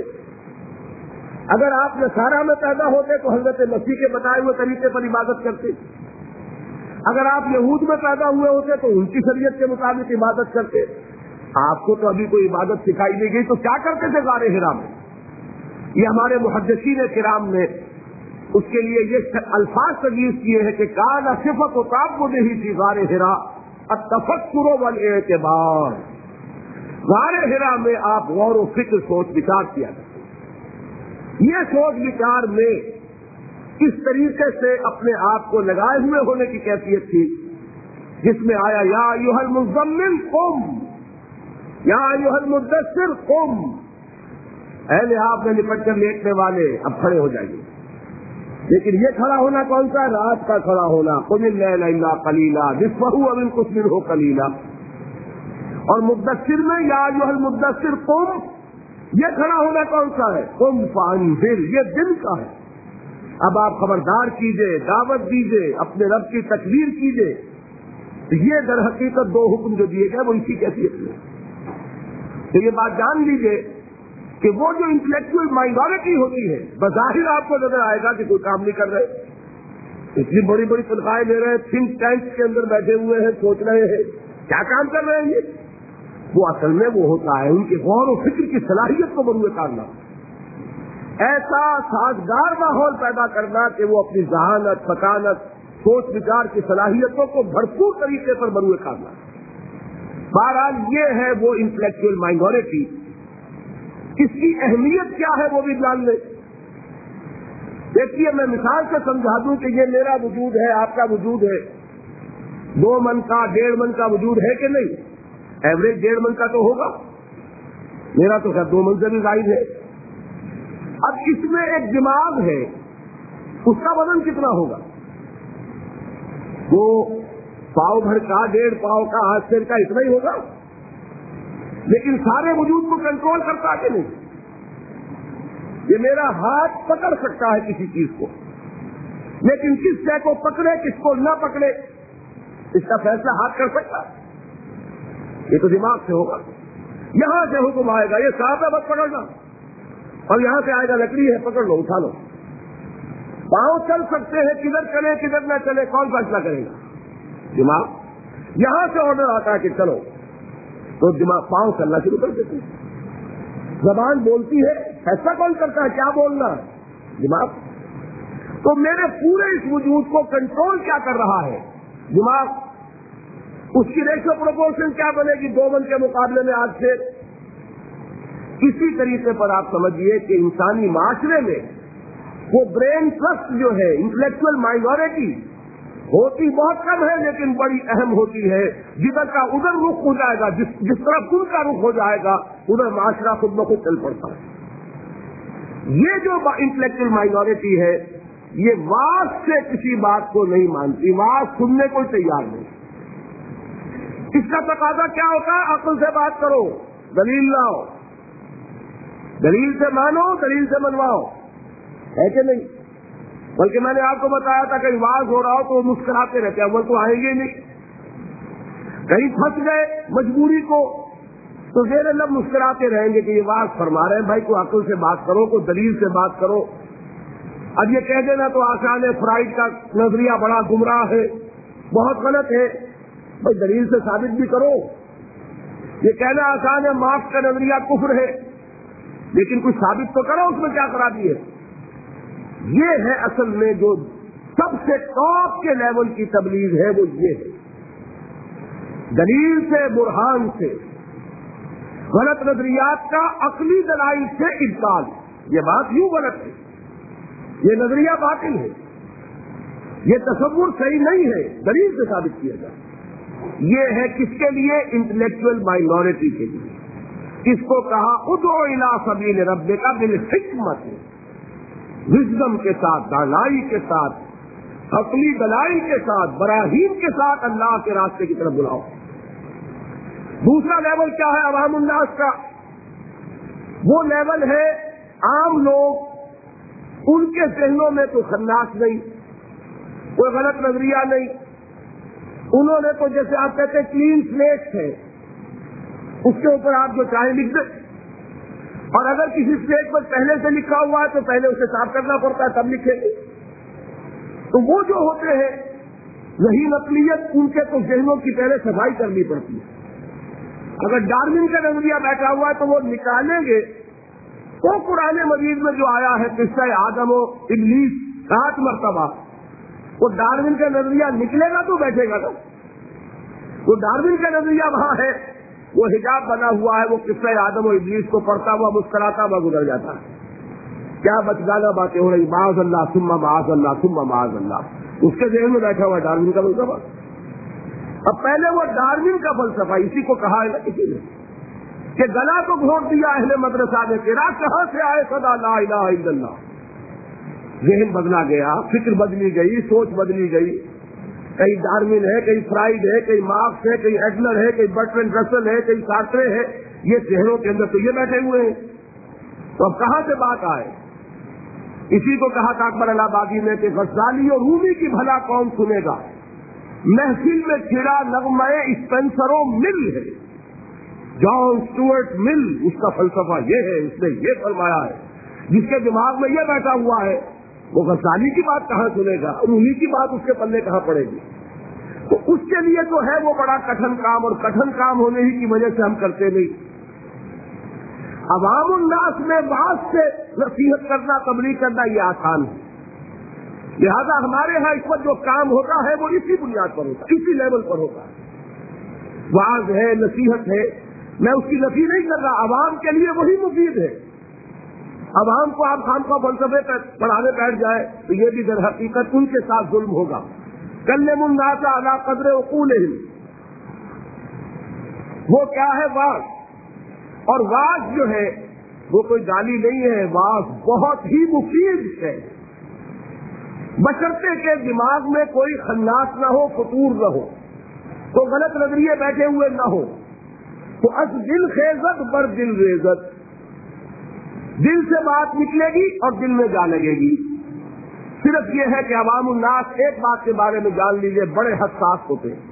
[SPEAKER 1] اگر آپ نصارہ میں پیدا ہوتے تو حضرت مسیح کے بتائے ہوئے طریقے پر عبادت کرتے. اگر آپ یہود میں پیدا ہوئے ہوتے تو ان کی شریعت کے مطابق عبادت کرتے. آپ کو تو ابھی کوئی عبادت سکھائی نہیں گئی, تو کیا کرتے تھے غار حرا میں؟ یہ ہمارے محدثین کرام نے اس کے لیے یہ الفاظ تجویز کیے ہیں کہ کانا صفت و تعبد ہی تھی غار حرا التفکر والاعتبار. غار حرا میں آپ غور و فکر, سوچ وچار کیا کرتے. یہ سوچ وچار میں اس طریقے سے اپنے آپ کو لگائے ہوئے ہونے کی کیفیت تھی جس میں آیا یا ایھا المزمل قم, یا ایھا المدثر قم, اے لحاظ میں لپٹ کر لیٹنے والے اب کھڑے ہو جائیے. لیکن یہ کھڑا ہونا کون سا؟ رات کا کھڑا ہونا. قم اللیل الا قلیلا نصفہ او انقص منہ قلیلا. اور مدثر میں یا ایھا المدثر قم, یہ کھڑا ہونا کون سا ہے؟ قم فانذر, یہ دن کا ہے. اب آپ خبردار کیجئے، دعوت دیجئے، اپنے رب کی تکبیر کیجئے. یہ در حقیقت دو حکم جو دیے گئے وہ اسی کیفیت میں. تو یہ بات جان لیجئے کہ وہ جو انٹلیکچوئل مائنورٹی ہوتی ہے بظاہر آپ کو نظر آئے گا کہ کوئی کام نہیں کر رہے، اتنی بڑی بڑی تنخواہیں لے رہے ہیں، تھنک ٹینکس کے اندر بیٹھے ہوئے ہیں، سوچ رہے ہیں کیا کام کر رہے ہیں یہ. وہ اصل میں وہ ہوتا ہے ان کے غور و فکر کی صلاحیت کو بروئے کارنا، ایسا سازگار ماحول پیدا کرنا کہ وہ اپنی ذہانت، فطانت، سوچ وچار کی صلاحیتوں کو بھرپور طریقے پر بروئے کارنا. بہرحال یہ ہے وہ انٹلیکچوئل مائنورٹی. اس کی اہمیت کیا ہے وہ بھی جان لیں. دیکھیے میں مثال سے سمجھا دوں کہ یہ میرا وجود ہے، آپ کا وجود ہے، دو من کا ڈیڑھ من کا وجود ہے کہ نہیں؟ ایوریج ڈیڑھ من کا تو ہوگا، میرا تو خیر دو من سے بھی زائد ہے. اب اس میں ایک دماغ ہے، اس کا وزن کتنا ہوگا؟ وہ پاؤ بھر کا، ڈیڑھ پاؤ کا، ہاتھ سیر کا اتنا ہی ہوگا. لیکن سارے وجود کو کنٹرول کرتا کہ نہیں؟ یہ میرا ہاتھ پکڑ سکتا ہے کسی چیز کو، لیکن کس شے کو پکڑے کس کو نہ پکڑے اس کا فیصلہ ہاتھ کر سکتا ہے؟ یہ تو دماغ سے ہوگا. یہاں سے حکم آئے گا یہ صاحب ہے بس پکڑنا، اور یہاں سے آئے گا لکڑی ہے پکڑ لو اٹھا لو. پاؤں چل سکتے ہیں، کدھر چلے کدھر نہ چلے کون فیصلہ کرے گا؟ دماغ. یہاں سے آرڈر آتا ہے کہ چلو تو دماغ پاؤں چلنا شروع کر دیتے. زبان بولتی ہے، فیصلہ کون کرتا ہے کیا بولنا؟ دماغ. تو میرے پورے اس وجود کو کنٹرول کیا کر رہا ہے؟ دماغ. اس کی ریشو پروپورشن کیا بنے گی دو من کے مقابلے میں آج سے؟ اسی طریقے پر آپ سمجھیے کہ انسانی معاشرے میں وہ برین ٹرسٹ جو ہے، انٹلیکچوئل مائنورٹی ہوتی بہت کم ہے لیکن بڑی اہم ہوتی ہے. جدھر کا ادھر رخ ہو جائے گا، جس جس طرح ان کا رخ ہو جائے گا ادھر معاشرہ خود بخود چل پڑتا ہے. یہ جو انٹلیکچوئل مائنورٹی ہے یہ واز سے کسی بات کو نہیں مانتی، واز سننے کو تیار نہیں. اس کا تقاضا کیا ہوتا ہے؟ عقل سے بات کرو، دلیل لاؤ، دلیل سے مانو، دلیل سے منواؤ، ہے کہ نہیں؟ بلکہ میں نے آپ کو بتایا تھا کہ واز ہو رہا ہو تو وہ مسکراتے رہتے ہیں، وہ تو آئیں گے نہیں. کہیں پھنس گئے مجبوری کو تو زیر لب مسکراتے رہیں گے کہ یہ واز فرما رہے ہیں. بھائی کوئی عقل سے بات کرو، کوئی دلیل سے بات کرو. اب یہ کہہ دینا تو آسان ہے، فرائڈ کا نظریہ بڑا گمراہ ہے، بہت غلط ہے. بھائی دلیل سے ثابت بھی کرو. یہ کہنا آسان ہے، مارکس کا نظریہ کفر ہے، لیکن کچھ ثابت تو کرو اس میں کیا خرابی ہے. یہ ہے اصل میں جو سب سے ٹاپ کے لیول کی تبلیغ ہے، وہ یہ ہے دلیل سے، برہان سے، غلط نظریات کا عقلی دلائل سے ابطال. یہ بات یوں غلط ہے، یہ نظریہ باطل ہے، یہ تصور صحیح نہیں ہے، دلیل سے ثابت کیا جائے. یہ ہے کس کے لیے؟ انٹلیکچوئل مائنورٹی کے لیے. اس کو کہا ادعو الی سبیل ربک بالحکمت، وزڈم کے ساتھ، دانائی کے ساتھ، عقلی دلائل کے ساتھ، براہین کے ساتھ اللہ کے راستے کی طرف بلاؤ. دوسرا لیول کیا ہے عوام الناس کا؟ وہ لیول ہے عام لوگ، ان کے ذہنوں میں تو خناس نہیں، کوئی غلط نظریہ نہیں. انہوں نے تو جیسے آپ کہتے ہیں کلین سلیٹ ہے، اس کے اوپر آپ جو چاہیں لکھ دیں. اور اگر کسی سلیٹ پر پہلے سے لکھا ہوا ہے تو پہلے اسے صاف کرنا پڑتا ہے تب لکھیں گے. تو وہ جو ہوتے ہیں وہی نقلیت، ان کے تو ذہنوں کی پہلے صفائی کرنی پڑتی ہے. اگر ڈارون کا نظریہ بیٹھا ہوا ہے تو وہ نکالیں گے تو قرآن مجید میں جو آیا ہے قصہ آدم و ابلیس سات مرتبہ، وہ ڈارون کا نظریہ نکلے گا تو بیٹھے گا نا. وہ ڈارون کا نظریہ وہاں ہے، وہ حجاب بنا ہوا ہے، وہ قصہ آدم و ابلیس کو پڑھتا ہوا مسکراتا ہوا گزر جاتا ہے. کیا بچگانہ باتیں ہو رہی، معاذ اللہ ثم معاذ اللہ ثم معاذ اللہ. اس کے ذہن میں بیٹھا ہوا ڈارون کا فلسفہ. اب پہلے وہ ڈارون کا فلسفہ، اسی کو کہا ہے نا کسی نے کہ گلا تو گھونٹ دیا اہل مدرسہ نے، تیرا کہاں سے آئے صدا لا الہ الا اللہ. ذہن بدلا گیا، فکر بدلی گئی، سوچ بدلی گئی. کہیں ڈارون ہے، کہیں فرائڈ ہے، کہیں مارکس ہے، کہیں ایڈلر ہے، کہیں برٹرینڈ رسل ہے، کہیں سارٹرے ہے. یہ ذہنوں کے اندر تو یہ بیٹھے ہوئے ہیں. تو اب کہاں سے بات آئے؟ اسی کو کہا تھا اکبر الہ آبادی نے کہ غزالی اور رومی کی بھلا کون سنے گا، محفل میں چھڑا نغمہ اسپینسر و مل ہے، جان اسٹوارٹ مل اس کا فلسفہ یہ ہے، اس نے یہ فرمایا ہے، جس کے دماغ میں یہ بیٹھا ہوا ہے وہ غزالی کی بات کہاں سنے گا، رومی کی بات اس کے پلے کہاں پڑے گی؟ تو اس کے لیے تو ہے وہ بڑا کٹھن کام، اور کٹھن کام ہونے ہی کی وجہ سے ہم کرتے نہیں۔ عوام الناس میں واعظ سے نصیحت کرنا، تبلیغ کرنا یہ آسان ہے، لہذا ہمارے ہاں اس وقت جو کام ہوتا ہے وہ اسی بنیاد پر ہوتا ہے، اسی لیول پر ہوتا ہے، واعظ ہے، نصیحت ہے، میں اس کی نفی نہیں کر رہا، عوام کے لیے وہی مفید ہے۔ عوام کو آپ خام کا فلسفے پڑھانے بیٹھ جائے تو یہ بھی در حقیقت ان کے ساتھ ظلم ہوگا۔ کلم الناس علی قدر عقولہم، وہ کیا ہے واعظ، اور واعظ جو ہے وہ کوئی گالی نہیں ہے، واعظ بہت ہی مفید ہے، بشرطے کے دماغ میں کوئی خناس نہ ہو، فطور نہ ہو، تو غلط نظریے بیٹھے ہوئے نہ ہو، تو از دل خیزت بر دل ریزت، دل سے بات نکلے گی اور دل میں جا لگے گی۔ صرف یہ ہے کہ عوام الناس ایک بات کے بارے میں جان لیجیے، بڑے حساس ہوتے ہیں،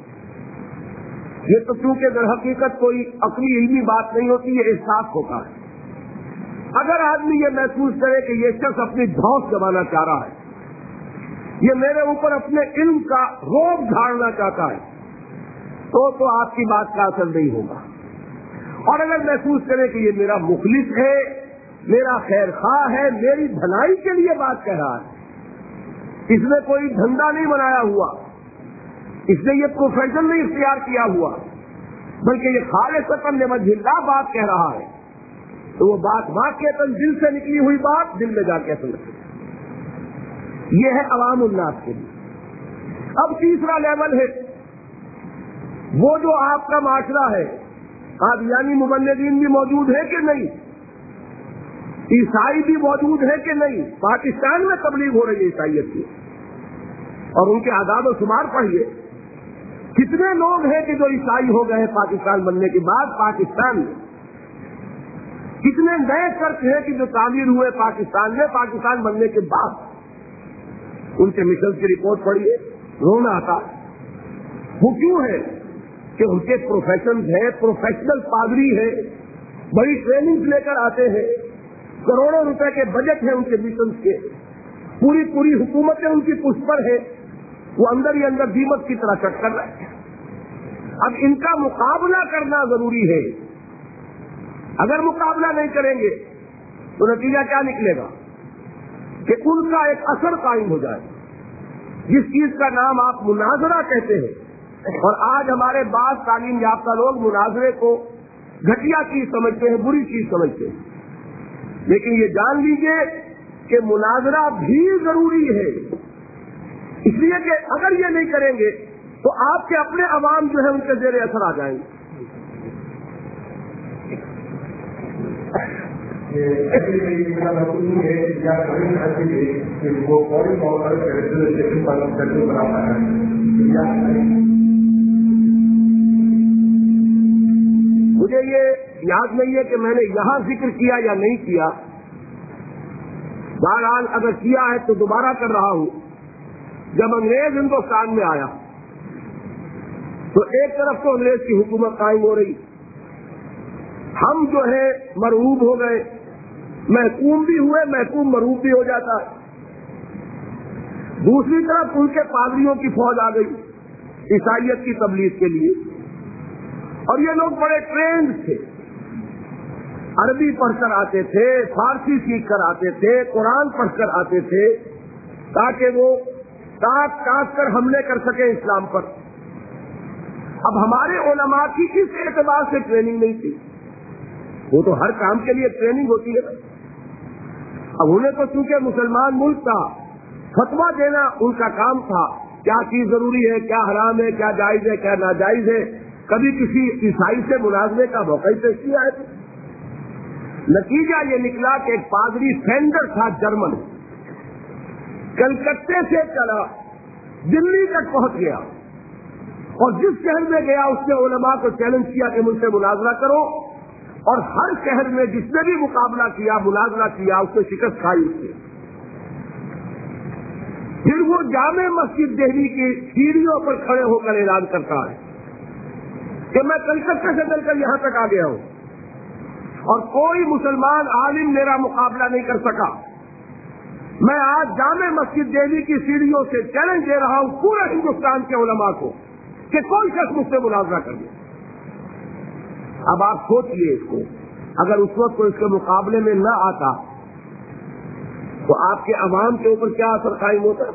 [SPEAKER 1] یہ تو چونکہ در حقیقت کوئی عقلی علمی بات نہیں ہوتی، یہ احساس ہوتا ہے۔ اگر آدمی یہ محسوس کرے کہ یہ شخص اپنی دھوس جمانا چاہ رہا ہے، یہ میرے اوپر اپنے علم کا روب جھاڑنا چاہتا ہے، تو تو آپ کی بات کا اثر نہیں ہوگا۔ اور اگر محسوس کرے کہ یہ میرا مخلص ہے، میرا خیر خواہ ہے، میری بھلائی کے لیے بات کہہ رہا ہے، اس نے کوئی دھندا نہیں بنایا ہوا، اس نے یہ پروفیشن نہیں اختیار کیا ہوا، بلکہ یہ خالصتاً لوجہ اللہ بات کہہ رہا ہے، تو وہ بات واقعتاً دل سے نکلی ہوئی بات دل میں جا کے اثر لگتی ہے۔ یہ ہے عوام الناس کے لیے۔ اب تیسرا لیول ہے وہ جو آپ کا معاشرہ ہے، قادیانی مبلغین بھی موجود ہے کہ نہیں، عیسائی بھی موجود ہے کہ نہیں، پاکستان میں تبلیغ ہو رہی ہے عیسائیت کی، اور ان کے اعداد و شمار پڑھیے، کتنے لوگ ہیں کہ جو عیسائی ہو گئے ہیں پاکستان بننے کے بعد پاکستان میں، کتنے نئے چرچ ہیں کہ جو تعمیر ہوئے پاکستان میں پاکستان بننے کے بعد، ان کے مشن کی رپورٹ پڑھیے، رونا آتا۔ وہ کیوں ہے کہ ان کے پروفیشن ہے، پروفیشنل پادری ہے، بڑی ٹریننگ لے کر آتے ہیں، کروڑوں روپے کے بجٹ ہے ان کے مشن کے، پوری پوری حکومتیں ان کی پشت پر ہے، وہ اندر ہی اندر دیمک کی طرح کٹ کر رہے ہیں۔ اب ان کا مقابلہ کرنا ضروری ہے، اگر مقابلہ نہیں کریں گے تو نتیجہ کیا نکلے گا کہ ان کا ایک اثر قائم ہو جائے، جس چیز کا نام آپ مناظرہ کہتے ہیں، اور آج ہمارے بعض تعلیم یافتہ لوگ مناظرے کو گھٹیا چیز سمجھتے ہیں، بری چیز سمجھتے ہیں، لیکن یہ جان لیجیے کہ مناظرہ بھی ضروری ہے، اس لیے کہ اگر یہ نہیں کریں گے تو آپ کے اپنے عوام جو ہے ان کے زیر اثر آ جائیں گے۔ مجھے یہ یاد نہیں ہے کہ میں نے یہاں ذکر کیا یا نہیں کیا، بہرحال اگر کیا ہے تو دوبارہ کر رہا ہوں۔ جب انگریز ہندوستان میں آیا تو ایک طرف تو انگریز کی حکومت قائم ہو رہی، ہم جو ہے مرعوب ہو گئے، محکوم بھی ہوئے، محکوم مرعوب بھی ہو جاتا ہے۔ دوسری طرف ان کے پادریوں کی فوج آ گئی عیسائیت کی تبلیغ کے لیے، اور یہ لوگ بڑے ٹرینڈ تھے، عربی پڑھ کر آتے تھے، فارسی سیکھ کر آتے تھے، قرآن پڑھ کر آتے تھے، تاکہ وہ کاٹ کاٹ کر حملے کر سکیں اسلام پر۔ اب ہمارے علماء کی اس اعتبار سے ٹریننگ نہیں تھی، وہ تو ہر کام کے لیے ٹریننگ ہوتی ہے، اب انہیں تو چونکہ مسلمان ملک تھا، فتویٰ دینا ان کا کام تھا، کیا چیز ضروری ہے، کیا حرام ہے، کیا جائز ہے، کیا ناجائز ہے۔ کبھی کسی عیسائی سے مناظرے کا موقع ہی پیش کیا ہے۔ نتیجہ یہ نکلا کہ ایک پادری فینڈر تھا جرمن، کلکتے سے چلا دلی تک پہنچ گیا، اور جس شہر میں گیا اس نے علماء کو چیلنج کیا کہ مجھ سے مناظرہ کرو، اور ہر شہر میں جس نے بھی مقابلہ کیا، مناظرہ کیا، اس نے شکست کھائی اس سے۔ پھر وہ جامع مسجد دہلی کی سیڑھیوں پر کھڑے ہو کر اعلان کرتا ہے کہ میں کلکتہ سے چل کر یہاں تک آ گیا ہوں اور کوئی مسلمان عالم میرا مقابلہ نہیں کر سکا. میں آج جامع مسجد دہلی کی سیڑھیوں سے چیلنج دے رہا ہوں پورے ہندوستان کے علماء کو کہ کوئی شخص مجھ سے مناظرہ کر لے. اب آپ سوچئے اس کو، اگر اس وقت کوئی اس کے مقابلے میں نہ آتا تو آپ کے عوام کے اوپر کیا اثر قائم ہوتا؟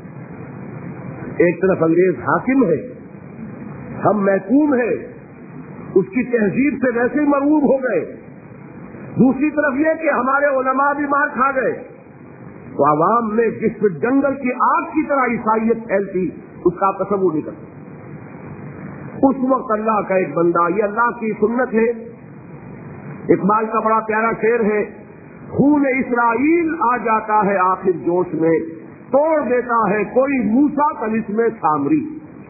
[SPEAKER 1] ایک طرف انگریز حاکم ہے، ہم محکوم ہیں، اس کی تہذیب سے ویسے ہی مرعوب ہو گئے، دوسری طرف یہ کہ ہمارے علماء بھی مار کھا گئے، تو عوام میں جس جنگل کی آگ کی طرح عیسائیت پھیلتی اس کا آپ تصور نہیں کرتے. اس وقت اللہ کا ایک بندہ، یہ اللہ کی سنت ہے، اقبال کا بڑا پیارا شعر ہے، خون اسرائیل آ جاتا ہے آخر جوش میں، توڑ دیتا ہے کوئی موسیٰ طلسم سامری.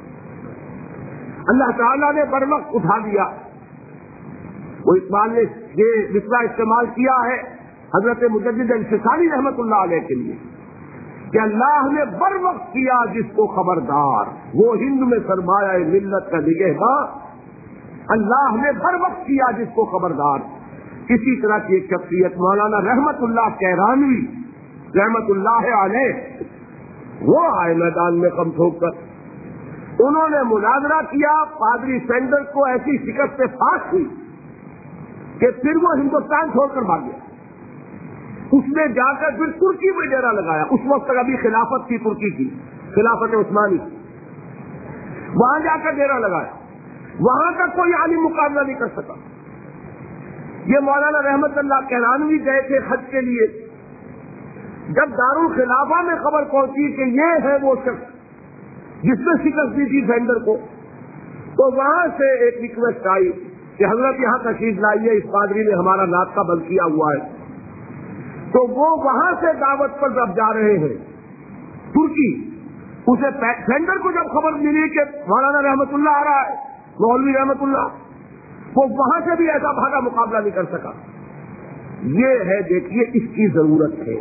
[SPEAKER 1] اللہ تعالیٰ نے بر وقت اٹھا دیا. وہ اقبال نے یہ مصرع استعمال کیا ہے حضرت مجدد انصاری رحمت اللہ علیہ کے لیے کہ اللہ نے بر وقت کیا جس کو خبردار، وہ ہند میں سرمایہ ملت کا نگہباں. اللہ نے بر وقت کیا جس کو خبردار. کسی طرح کی ایک شخصیت مولانا رحمت اللہ کیرانوی رحمت اللہ علیہ، وہ آئے میدان میں کم ٹھوک کر، انہوں نے مناظرہ کیا، پادری سینڈر کو ایسی شکست سے فاش ہوئی کہ پھر وہ ہندوستان چھوڑ کر بھاگ گیا. اس نے جا کر پھر ترکی میں ڈیرا لگایا. اس وقت تک ابھی خلافت کی ترکی کی خلافت عثمانی، وہاں جا کر ڈیرا لگایا. وہاں کا کوئی عالم مقابلہ نہیں کر سکا. یہ مولانا رحمت اللہ کیرانوی گئے تھے حج کے لیے. جب دارالخلافہ میں خبر پہنچی کہ یہ ہے وہ شخص جس نے شکست دی تھی سینڈر کو، تو وہاں سے ایک ریکویسٹ آئی کہ حضرت یہاں تشریف لائیے، اس پادری نے ہمارا نعت کا بند کیا ہوا ہے. تو وہ وہاں سے دعوت پر جب جا رہے ہیں ترکی، اسے سینڈر کو جب خبر ملی کہ مولانا رحمت اللہ آ رہا ہے، مولوی رحمت اللہ، وہ وہاں سے بھی ایسا بھاگا مقابلہ نہیں کر سکا. یہ ہے، دیکھیے اس کی ضرورت ہے،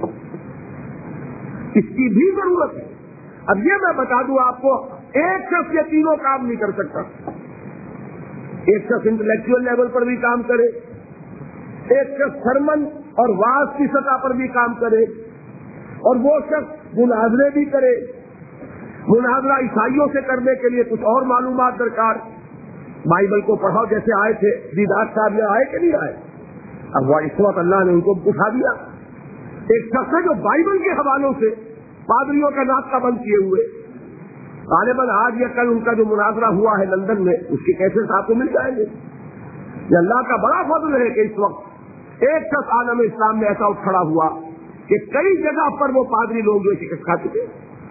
[SPEAKER 1] اس کی بھی ضرورت ہے. اب یہ میں بتا دوں آپ کو، ایک شخص یہ تینوں کام نہیں کر سکتا. ایک شخص انٹلیکچوئل لیول پر بھی کام کرے، ایک شخص سرمن اور واعظ کی سطح پر بھی کام کرے، اور وہ شخص مناظرے بھی کرے. مناظرہ عیسائیوں سے کرنے کے لیے کچھ اور معلومات درکار. بائبل کو پڑھاؤ جیسے آئے تھے دیدار صاحب میں، آئے کہ نہیں آئے؟ اب وہ اس وقت اللہ نے ان کو اٹھا دیا. ایک شخص ہے جو بائبل کے حوالوں سے پادریوں کا ناطقہ بند کیے ہوئے. غالباً آج یا کل ان کا جو مناظرہ ہوا ہے لندن میں، اس کے کیسے آپ کو مل جائیں گے. یہ اللہ کا بڑا فضل ہے کہ اس وقت ایک شخص عالم اسلام میں ایسا اٹھ کھڑا ہوا کہ کئی جگہ پر وہ پادری لوگ جو شکست کھا چکے.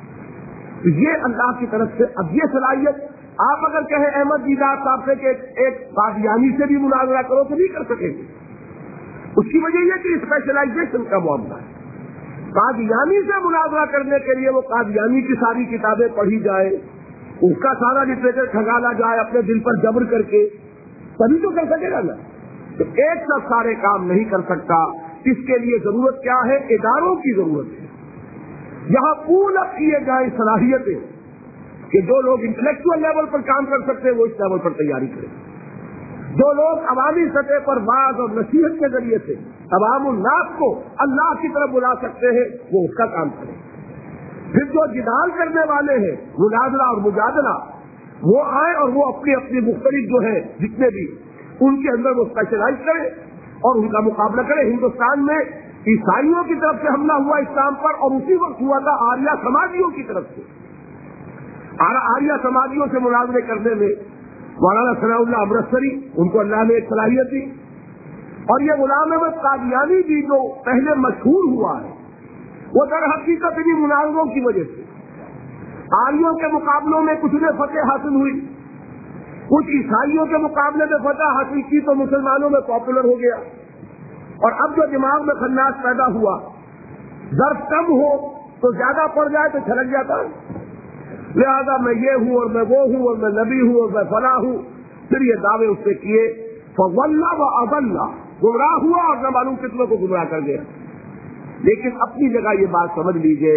[SPEAKER 1] یہ اللہ کی طرف سے. اب یہ صلاحیت آپ اگر کہیں احمد دیدار صاحب سے کہ ایک قادیانی سے بھی مناظرہ کرو تو نہیں کر سکیں گے. اس کی وجہ یہ کہ اسپیشلائزیشن کا معاملہ ہے. قادیانی سے مناظرہ کرنے کے لیے وہ قادیانی کی ساری کتابیں پڑھی جائے، اس کا سارا لٹریچر کھنگالا جائے اپنے دل پر جبر کر کے، تبھی تو کر سکے گا نا. تو ایک ساتھ سارے کام نہیں کر سکتا. اس کے لیے ضرورت کیا ہے؟ اداروں کی ضرورت ہے. یہاں پول اپ کیے جائیں صلاحیتیں کہ جو لوگ انٹلیکچوئل لیول پر کام کر سکتے ہیں وہ اس لیول پر تیاری کریں. جو لوگ عوامی سطح پر واعظ اور نصیحت کے ذریعے سے عوام الناس کو اللہ کی طرف بلا سکتے ہیں وہ اس کا کام کریں. پھر جو جدال کرنے والے ہیں، مناظرہ اور مجادلہ، وہ آئیں اور وہ اپنی اپنی مختلف جو ہے جتنے بھی ان کے اندر وہ اسپیشلائز کریں اور ان کا مقابلہ کریں. ہندوستان میں عیسائیوں کی طرف سے حملہ ہوا اسلام پر، اور اسی وقت ہوا تھا آریہ سماجیوں کی طرف سے. آریہ سماجیوں سے مناظرے کرنے میں مولانا ثناء اللہ امرتسری، ان کو اللہ نے ایک صلاحیت دی. اور یہ غلام احمد قادیانی بھی جو پہلے مشہور ہوا ہے، وہ در حقیقت بھی مناظروں کی وجہ سے آریوں کے مقابلوں میں کچھ نے فتح حاصل ہوئی، کچھ عیسائیوں کے مقابلے میں فتح حاصل کی تو مسلمانوں میں پاپولر ہو گیا. اور اب جو دماغ میں خناس پیدا ہوا، ضرب کم ہو تو زیادہ پڑ جائے تو چھلک جاتا ہے. لہذا میں یہ ہوں اور میں وہ ہوں اور میں نبی ہوں اور میں فلاں ہوں. پھر یہ دعوے اس سے کیے، فضلہ و اضلہ، گمراہ ہوا اور نہ معلوم کتنوں کو گمراہ کر گیا. لیکن اپنی جگہ یہ بات سمجھ لیجئے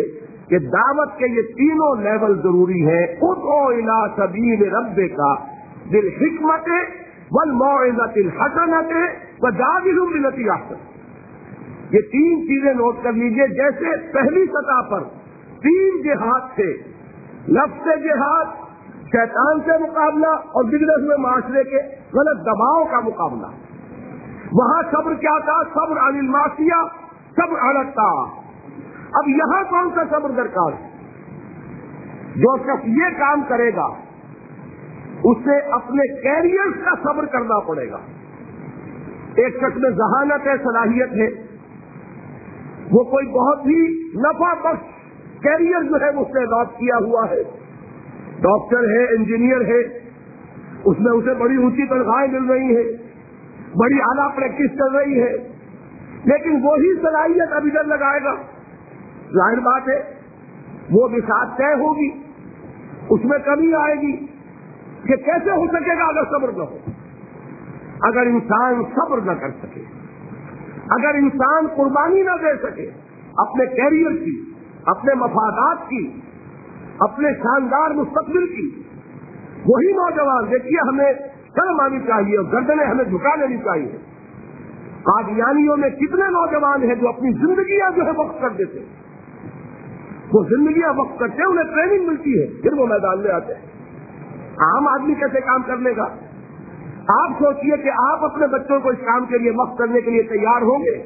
[SPEAKER 1] کہ دعوت کے یہ تینوں لیول ضروری ہیں. ادعو الی سبیل ربک بالحکمت والموعظۃ الحسنۃ وجادلھم بالتی احسن. یہ تین چیزیں نوٹ کر لیجئے. جیسے پہلی سطح پر تین جہاد تھے، نفس جہاد، شیطان سے مقابلہ اور بگڑے ہوئے معاشرے کے غلط دباؤ کا مقابلہ. وہاں صبر کیا تھا؟ صبر عن المعصیہ، صبر علی الطاعہ. اب یہاں کون سا صبر درکار ہے؟ جو شخص یہ کام کرے گا اسے اپنے کیریئر کا صبر کرنا پڑے گا. ایک شخص میں ذہانت ہے، صلاحیت ہے، وہ کوئی بہت ہی نفع بخش کیریئر جو ہے اس نے اڈاپٹ کیا ہوا ہے، ڈاکٹر ہے، انجینئر ہے، اس میں اسے بڑی اونچی تنخواہیں مل رہی ہیں، بڑی اعلیٰ پریکٹس چل رہی ہے، لیکن وہی صلاحیت اب ادھر لگائے گا. ظاہر بات ہے وہ بساط طے ہوگی، اس میں کمی آئے گی کہ کیسے ہو سکے گا اگر صبر نہ ہو. اگر انسان صبر نہ کر سکے، اگر انسان قربانی نہ دے سکے اپنے کیریئر کی، اپنے مفادات کی، اپنے شاندار مستقبل کی، وہی نوجوان دیکھیے ہمیں شرم آنی چاہیے اور گردنیں ہمیں جھکا لینی چاہیے. قادیانیوں میں کتنے نوجوان ہیں جو اپنی زندگیاں جو ہے وقف کر دیتے، وہ زندگیاں وقف کرتے ہیں، انہیں ٹریننگ ملتی ہے، پھر وہ میدان میں آتے ہیں. عام آدمی کیسے کام کر لے گا؟ آپ سوچئے کہ آپ اپنے بچوں کو اس کام کے لیے وقف کرنے کے لیے تیار ہوں گے؟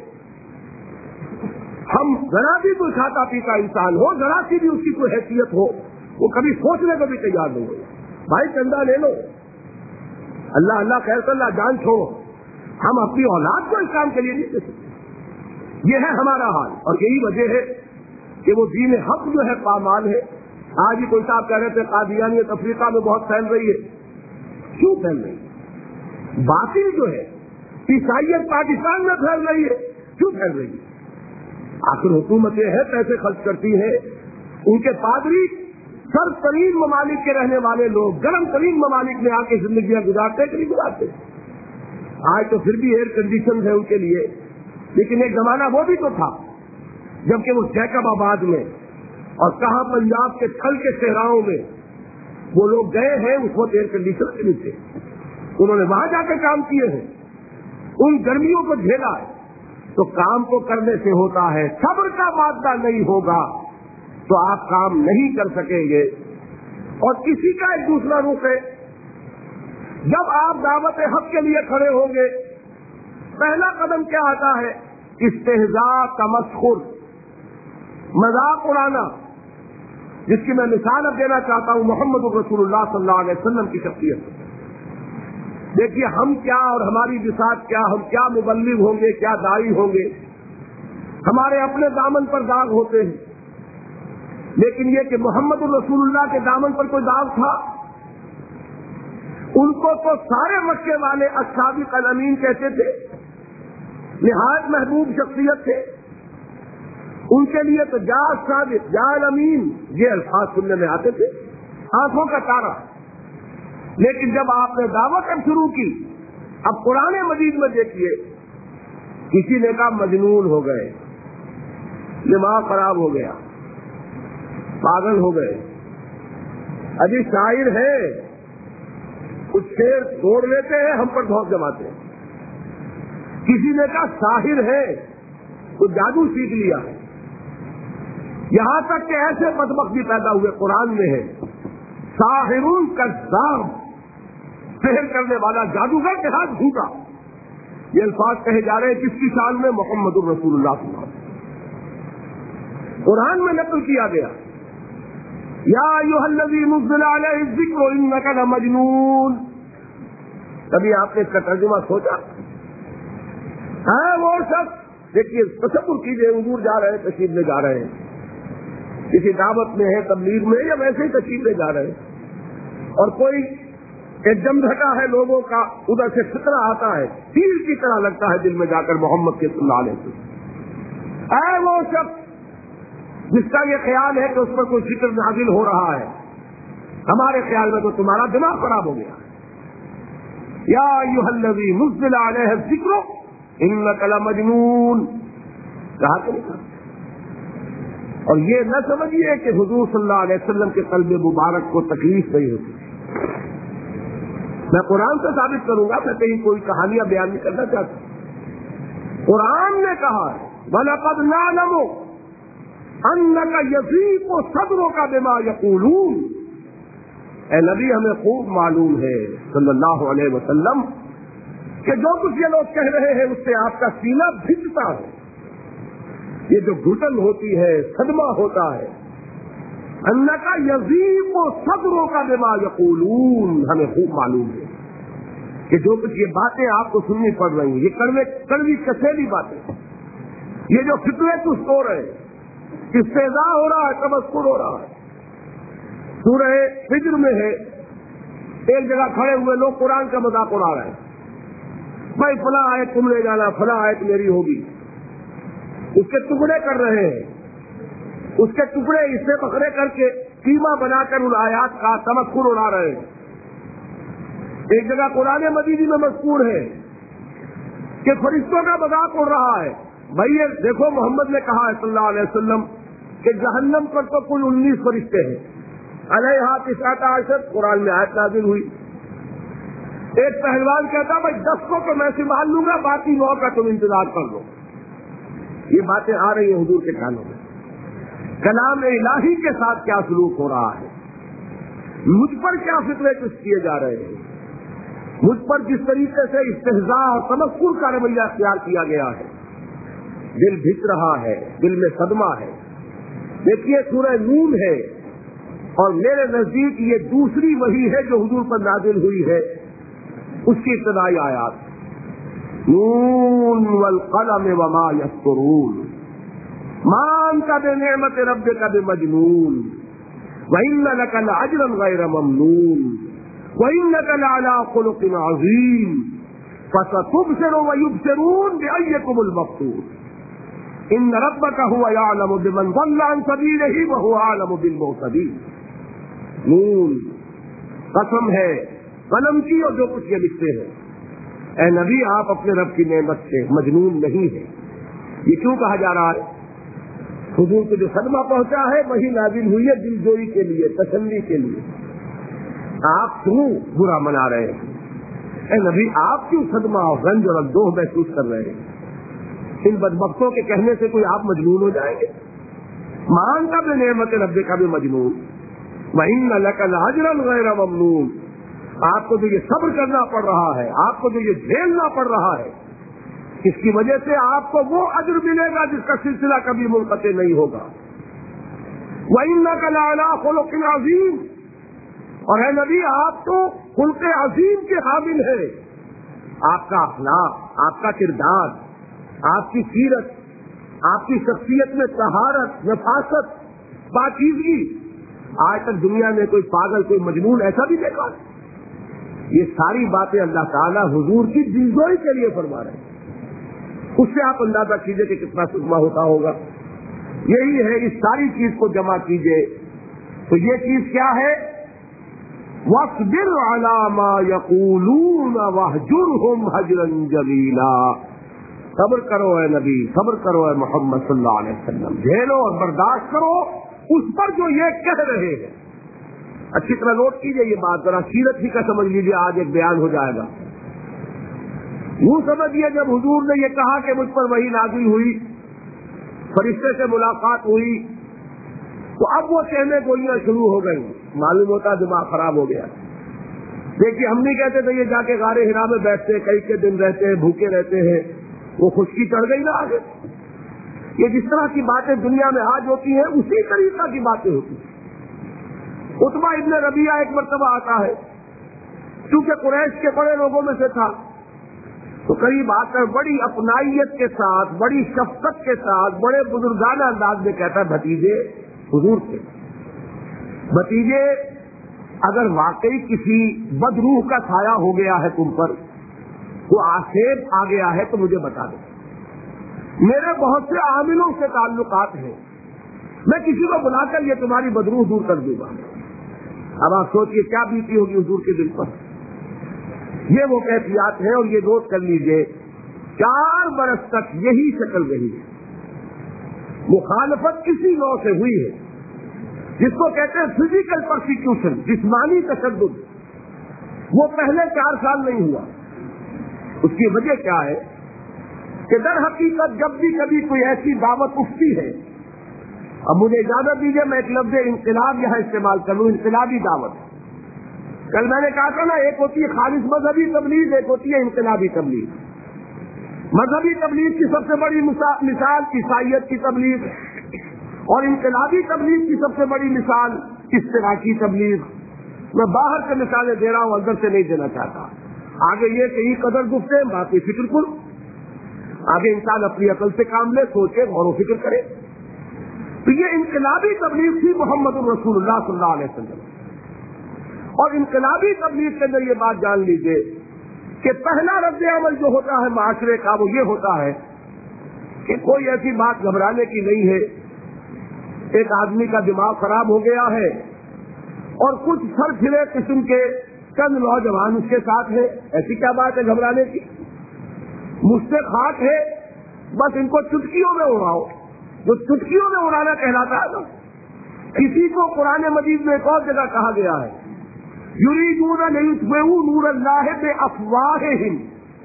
[SPEAKER 1] ہم ذرا بھی کوئی کھاتا پیتا انسان ہو، ذرا سی بھی اس کی کوئی حیثیت ہو، وہ کبھی سوچنے کو بھی تیار نہیں ہوگا. بھائی چندہ لے لو، اللہ اللہ خیر کر اللہ جان چھوڑو، ہم اپنی اولاد کو اس کام کے لیے نہیں دے سکتے. یہ ہے ہمارا حال، اور یہی وجہ ہے کہ وہ دین حق جو ہے پامال ہے. آج ہی کوئی صاحب کہہ رہے تھے قادیانیت افریقہ میں بہت پھیل رہی ہے. کیوں پھیل رہی ہے؟ باطل جو ہے عیسائیت پاکستان میں پھیل رہی ہے. کیوں پھیل رہی ہے؟ آخر حکومتیں ہیں، پیسے خرچ کرتی ہیں، ان کے پادری سر ترین ممالک کے رہنے والے لوگ گرم ترین ممالک میں آ کے زندگیاں گزارتے کہ نہیں گزارتے؟ آج تو پھر بھی ایئر کنڈیشن ہے ان کے لیے، لیکن ایک زمانہ وہ بھی تو تھا جبکہ وہ جیکب آباد میں اور کہاں پنجاب کے تھل کے صحراؤں میں وہ لوگ گئے ہیں، اس وقت ایئر کنڈیشن کے نیچے انہوں نے وہاں جا کے کام کیے ہیں، ان گرمیوں کو جھیلا ہے. تو کام کو کرنے سے ہوتا ہے، صبر کا مادہ نہیں ہوگا تو آپ کام نہیں کر سکیں گے. اور اسی کا ایک دوسرا رخ ہے، جب آپ دعوت حق کے لیے کھڑے ہوں گے پہلا قدم کیا آتا ہے؟ استہزاء، تمسخر، مذاق اڑانا، جس کی میں مثال اب دینا چاہتا ہوں محمد رسول اللہ صلی اللہ علیہ وسلم کی شخصیت. دیکھیے ہم کیا اور ہماری بساط کیا، ہم کیا مبلغ ہوں گے، کیا داعی ہوں گے، ہمارے اپنے دامن پر داغ ہوتے ہیں، لیکن یہ کہ محمد رسول اللہ کے دامن پر کوئی داغ تھا؟ ان کو تو سارے مکے والے الصادق الامین کہتے تھے، نہایت محبوب شخصیت تھے. ان کے لیے تو جا صادق، جا الامین یہ الفاظ سننے میں آتے تھے، آنکھوں کا تارا. لیکن جب آپ نے دعوت شروع کی، اب قرآن مجید میں دیکھیے کسی نے کہا مجنون ہو گئے، دماغ خراب ہو گیا، پاگل ہو گئے، ابھی شاعر ہے، کچھ شعر توڑ لیتے ہیں ہم پر بہت جماتے ہیں. کسی نے کہا ساحر ہے، کچھ جادو سیکھ لیا ہے. یہاں تک کہ ایسے بدبخت بھی پیدا ہوئے، قرآن میں ہے ساحر کذاب، سحر کرنے والا جادوگر کے ہاتھ جھوٹا. یہ الفاظ کہے جا رہے ہیں کس کی شان میں؟ محمد الرسول اللہ صلی اللہ علیہ وسلم. قرآن میں نقل کیا گیا یا ایھا الذی نزل علیہ الذکر انک لمجنون. کبھی آپ نے اس کا ترجمہ سوچا؟ ہاں وہ شخص، دیکھیے تصور کیجیے، حضور جا رہے ہیں، تشریف لے جا رہے ہیں، کسی دعوت میں ہے، تبلیغ میں، یا ویسے ہی تشریف لے جا رہے ہیں، اور کوئی ایک جم گھٹا ہے لوگوں کا، ادھر سے فطرہ آتا ہے، تیر کی طرح لگتا ہے دل میں جا کر محمد کے صلی اللہ علیہ وسلم. اے وہ شخص جس کا یہ خیال ہے کہ اس پر کوئی فکر نازل ہو رہا ہے، ہمارے خیال میں تو تمہارا دماغ خراب ہو گیا. یا ایھا الذی نزل علیہ الذکر انک لمجنون، کہا کہ نہیں کہا؟ اور یہ نہ سمجھیے کہ حضور صلی اللہ علیہ وسلم کے قلب مبارک کو تکلیف نہیں ہوتی. میں قرآن سے ثابت کروں گا, میں کہیں کوئی کہانیاں بیان نہیں کرنا چاہتا. قرآن نے کہا ہے وَلَقَدْ نَعْلَمُ أَنَّكَ يَضِيقُ صَدْرُكَ بِمَا يَقُولُونَ. اے نبی ہمیں خوب معلوم ہے صلی اللہ علیہ وسلم کہ جو کچھ یہ لوگ کہہ رہے ہیں اس سے آپ کا سینہ بھجتا ہے. یہ جو گھٹن ہوتی ہے, صدمہ ہوتا ہے. أَنَّكَ يَضِيقُ صَدْرُكَ بِمَا يَقُولُونَ. ہمیں خوب معلوم ہے کہ جو کچھ یہ باتیں آپ کو سننی پڑ رہی ہیں, یہ کڑوے کڑوی کسیلی باتیں, یہ جو فتوے تست ہو رہے ہیں, استہزاء ہو رہا ہے, تمسخر ہو رہا ہے. سورہ فجر میں ہے, ایک جگہ کھڑے ہوئے لوگ قرآن کا مذاق اڑا رہے ہیں. بھائی فلاں آیت تم لے جانا, فلاں آیت میری ہوگی. اس کے ٹکڑے کر رہے ہیں, اس کے ٹکڑے حصے پکڑے کر کے قیمہ بنا کر ان آیات کا تمسخر اڑا رہے ہیں. ایک جگہ قرآن مجید میں مذکور ہے کہ فرشتوں کا مذاق اڑ رہا ہے. بھائی یہ دیکھو محمد نے کہا ہے صلی اللہ علیہ وسلم کہ جہنم پر تو کل انیس فرشتے ہیں. علیہا تسعۃ عشر قرآن میں آیت نازل ہوئی. ایک پہلوان کہتا بھائی دس کو تو میں سنبھال لوں گا, باقی نو کا تم انتظار کر لو. یہ باتیں آ رہی ہیں حضور کے کانوں میں. کلام الہی کے ساتھ کیا سلوک ہو رہا ہے, مجھ پر کیا فتوے کچھ کیے جا رہے ہیں, مجھ پر جس طریقے سے استہزاء اور تمسخر کا رویہ اختیار کیا گیا ہے. دل بھج رہا ہے, دل میں صدمہ ہے. دیکھیے سورہ نون ہے, اور میرے نزدیک یہ دوسری وحی ہے جو حضور پر نازل ہوئی ہے. اس کی ابتدائی آیات نون والقلم وما یسطرون ما انت بنعمت ربک بمجنون وإن لك لأجرا غير ممنون وإنك لعلى خلق عظيم فستبصر ويبصرون بأيكم المفتون إن ربك هو يعلم بمن ضل عن سبيله وهو أعلم بالمهتدين. نون قسم ہے قلم کی اور جو کچھ یہ لکھتے ہیں. اے نبی آپ اپنے رب کی نعمت سے مجنون نہیں ہیں. یہ کیوں کہا جا رہا ہے؟ حضور کو جو صدمہ پہنچا ہے وہی نازل ہوئی ہے دل جوئی کے لیے, تسلی کے لیے. آپ کیوں برا منا رہے ہیں؟ اے نبی آپ کیوں صدمہ اور رنج اور اندوہ محسوس کر رہے ہیں؟ ان بدبختوں کے کہنے سے کوئی آپ مجنون ہو جائیں گے؟ مان کا بھی نعمت رب کا بھی مجنون وَإِنَّ لَكَ لَأَجْرًا غَيْرَ مَمْنُونٍ. آپ کو جو یہ صبر کرنا پڑ رہا ہے, آپ کو جو یہ جھیلنا پڑ رہا ہے, اس کی وجہ سے آپ کو وہ اجر ملے گا جس کا سلسلہ کبھی منقطع نہیں ہوگا. وَإِنَّكَ لَعَلَىٰ خُلُقٍ عَظِيمٍ. اور اے نبی آپ تو خلق عظیم کے حامل ہیں. آپ کا اخلاق, آپ کا کردار, آپ کی سیرت, آپ کی شخصیت میں طہارت, نفاست, پاکیزگی, آج تک دنیا میں کوئی پاگل, کوئی مجنون ایسا بھی دیکھا؟ یہ ساری باتیں اللہ تعالیٰ حضور کی دلجوئی کے لیے فرما رہے ہیں. اس سے آپ اندازہ کیجئے کہ کتنا صدمہ ہوتا ہوگا. یہی ہے, اس ساری چیز کو جمع کیجئے تو یہ چیز کیا ہے؟ وَاصْبِرْ عَلَىٰ مَا يَقُولُونَ وَاهْجُرْهُمْ هَجْرًا جَمِيلًا. صبر کرو اے نبی, صبر کرو اے محمد صلی اللہ علیہ وسلم, جھیلو اور برداشت کرو اس پر جو یہ کہہ رہے ہیں. اچھی طرح نوٹ کیجئے یہ بات, ذرا سیرت ہی کا سمجھ لیجئے, آج ایک بیان ہو جائے گا. یوں سمجھیے جب حضور نے یہ کہا کہ مجھ پر وحی نازل ہوئی, فرشتے سے ملاقات ہوئی, تو اب وہ کہنے گولیاں شروع ہو گئی. معلوم ہوتا دماغ خراب ہو گیا. دیکھیے ہم نہیں کہتے تھے یہ جا کے غار حرا میں بیٹھتے, کئی کے دن رہتے ہیں, بھوکے رہتے ہیں, وہ خشکی چڑھ گئی نا آگے. یہ جس طرح کی باتیں دنیا میں آج ہوتی ہیں اسی طریقہ کی باتیں ہوتی ہیں. عتبہ ابن ربیعہ ایک مرتبہ آتا ہے, چونکہ قریش کے بڑے لوگوں میں سے تھا, تو قریب آ کر بڑی اپنائیت کے ساتھ, بڑی شفقت کے ساتھ, بڑے بزرگانہ انداز میں کہتا ہے بھتیجے حضور سے, بھتیجے اگر واقعی کسی بدروح کا سایہ ہو گیا ہے تم پر, وہ آسیب آ گیا ہے تو مجھے بتا دو. میرے بہت سے عاملوں سے تعلقات ہیں, میں کسی کو بلا کر یہ تمہاری بدروح دور کر دوں گا. اب آپ سوچئے کیا بیتی ہوگی حضور کے دل پر. یہ وہ کیفیات ہے, اور یہ نوٹ کر لیجئے چار برس تک یہی شکل رہی ہے. مخالفت اسی نوع سے ہوئی ہے جس کو کہتے ہیں فزیکل پرسیکیوشن، جسمانی تشدد، وہ پہلے چار سال نہیں ہوا۔ اس کی وجہ کیا ہے کہ در حقیقت جب بھی کبھی کوئی ایسی دعوت اٹھتی ہے، اب مجھے اجازت دیجیے میں ایک لفظ انقلاب یہاں استعمال کروں، انقلابی دعوت۔ کل میں نے کہا تھا نا، ایک ہوتی ہے خالص مذہبی تبلیغ، ایک ہوتی ہے انقلابی تبلیغ۔ مذہبی تبلیغ کی سب سے بڑی مثال عیسائیت کی تبلیغ، اور انقلابی تبلیغ کی سب سے بڑی مثال اشتراکی تبلیغ۔ میں باہر سے مثالیں دے رہا ہوں، اندر سے نہیں دینا چاہتا۔ آگے یہ کہ یہ قدر گفتیں باقی فکر کن، آگے انسان اپنی عقل سے کام لے، سوچے، غور و فکر کرے۔ تو یہ انقلابی تبلیغ تھی محمد رسول اللہ صلی اللہ علیہ وسلم۔ اور انقلابی تبلیغ کے اندر یہ بات جان لیجیے کہ پہلا رد عمل جو ہوتا ہے معاشرے کا وہ یہ ہوتا ہے کہ کوئی ایسی بات گھبرانے کی نہیں ہے، ایک آدمی کا دماغ خراب ہو گیا ہے اور کچھ سر پھرے قسم کے چند نوجوان اس کے ساتھ ہیں، ایسی کیا بات ہے گھبرانے کی؟ مجھ سے خاک ہے، بس ان کو چٹکیوں میں اڑاؤ، جو چٹکیوں میں اڑانا کہلاتا ہے نا۔ کسی کو قرآن مجید میں ایک اور جگہ کہا گیا ہے، یریدون لیطفئوا نور اللہ بافواہہم،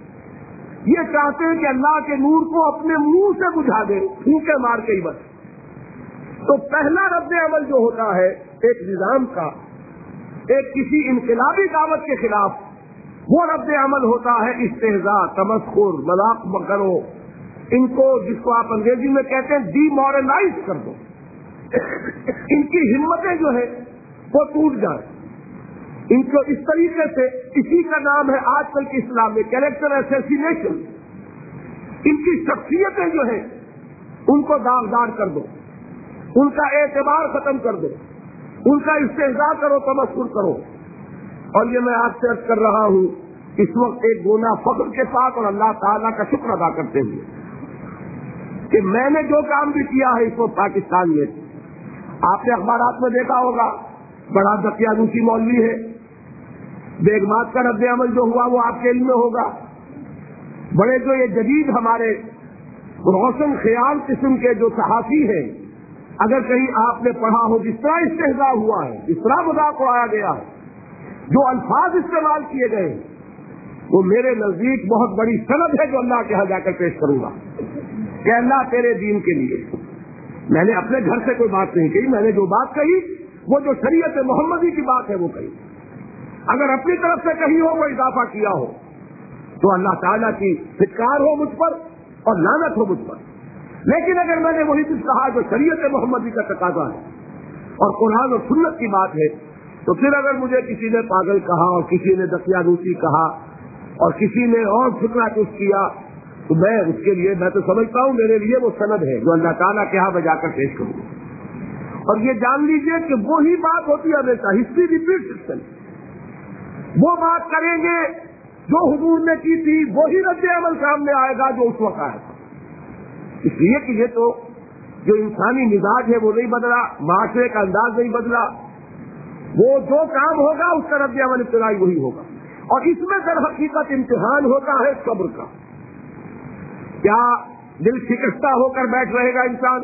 [SPEAKER 1] یہ چاہتے ہیں کہ اللہ کے نور کو اپنے منہ سے بجھا دیں، پھونکے مار کے ہی بس۔ تو پہلا رد عمل جو ہوتا ہے ایک نظام کا، ایک کسی انقلابی دعوت کے خلاف، وہ رد عمل ہوتا ہے استہزاء، تمسخر، مذاق کرو، ان کو جس کو آپ انگریزی میں کہتے ہیں ڈی مورلائز کر دو، ان کی ہمتیں جو ہے وہ ٹوٹ جائیں، ان کو اس طریقے سے، اسی کا نام ہے آج کل کے اسلام میں کیریکٹر اسیسینیشن، ان کی شخصیتیں جو ہیں ان کو داغدار کر دو، ان کا اعتبار ختم کر دو، ان کا استہزاء کرو، تمسخر کرو۔ اور یہ میں آپ سے عرض کر رہا ہوں اس وقت ایک گونا فخر کے ساتھ اور اللہ تعالیٰ کا شکر ادا کرتے ہوئے کہ میں نے جو کام بھی کیا ہے اس وقت پاکستان میں، آپ نے اخبارات میں دیکھا ہوگا، بڑا دقیانوسی مولوی ہے، بیگمات کا رد عمل جو ہوا وہ آپ کے علم میں ہوگا، بڑے جو یہ جدید ہمارے روشن خیال قسم کے جو صحافی ہیں، اگر کہیں آپ نے پڑھا ہو جس طرح استہزاء ہوا ہے، جس طرح مذاق اڑایا گیا ہے، جو الفاظ استعمال کیے گئے، وہ میرے نزدیک بہت بڑی سند ہے جو اللہ کے ہاں جا کر پیش کروں گا کہ اللہ تیرے دین کے لیے، میں نے اپنے گھر سے کوئی بات نہیں کہی، میں نے جو بات کہی وہ جو شریعت محمدی کی بات ہے وہ کہی، اگر اپنی طرف سے کہیں ہو وہ اضافہ کیا ہو تو اللہ تعالیٰ کی فٹکار ہو مجھ پر اور لعنت ہو مجھ پر۔ لیکن اگر میں نے وہی کچھ کہا جو شریعت محمدی کا تقاضا ہے اور قرآن اور سنت کی بات ہے، تو پھر اگر مجھے کسی نے پاگل کہا اور کسی نے دقیانوسی کہا اور کسی نے اور فکرہ کچھ کیا تو میں اس کے لیے، میں تو سمجھتا ہوں میرے لیے وہ سند ہے جو اللہ تعالیٰ کے ہاں بجا کر پیش کروں گا۔ اور یہ جان لیجئے کہ وہی بات ہوتی ہے ہمیشہ، ہسٹری ریپیٹ سسٹم، وہ بات کریں گے جو حضور نے کی تھی، وہی رد عمل سامنے آئے گا جو اس وقت آیا تھا۔ اس لیے کہ یہ تو جو انسانی مزاج ہے وہ نہیں بدلا، معاشرے کا انداز نہیں بدلا، وہ جو کام ہوگا اس کا رد عمل ابتدائی وہی ہوگا۔ اور اس میں در حقیقت امتحان ہوتا ہے صبر کا۔ کیا دل شکستہ ہو کر بیٹھ رہے گا انسان،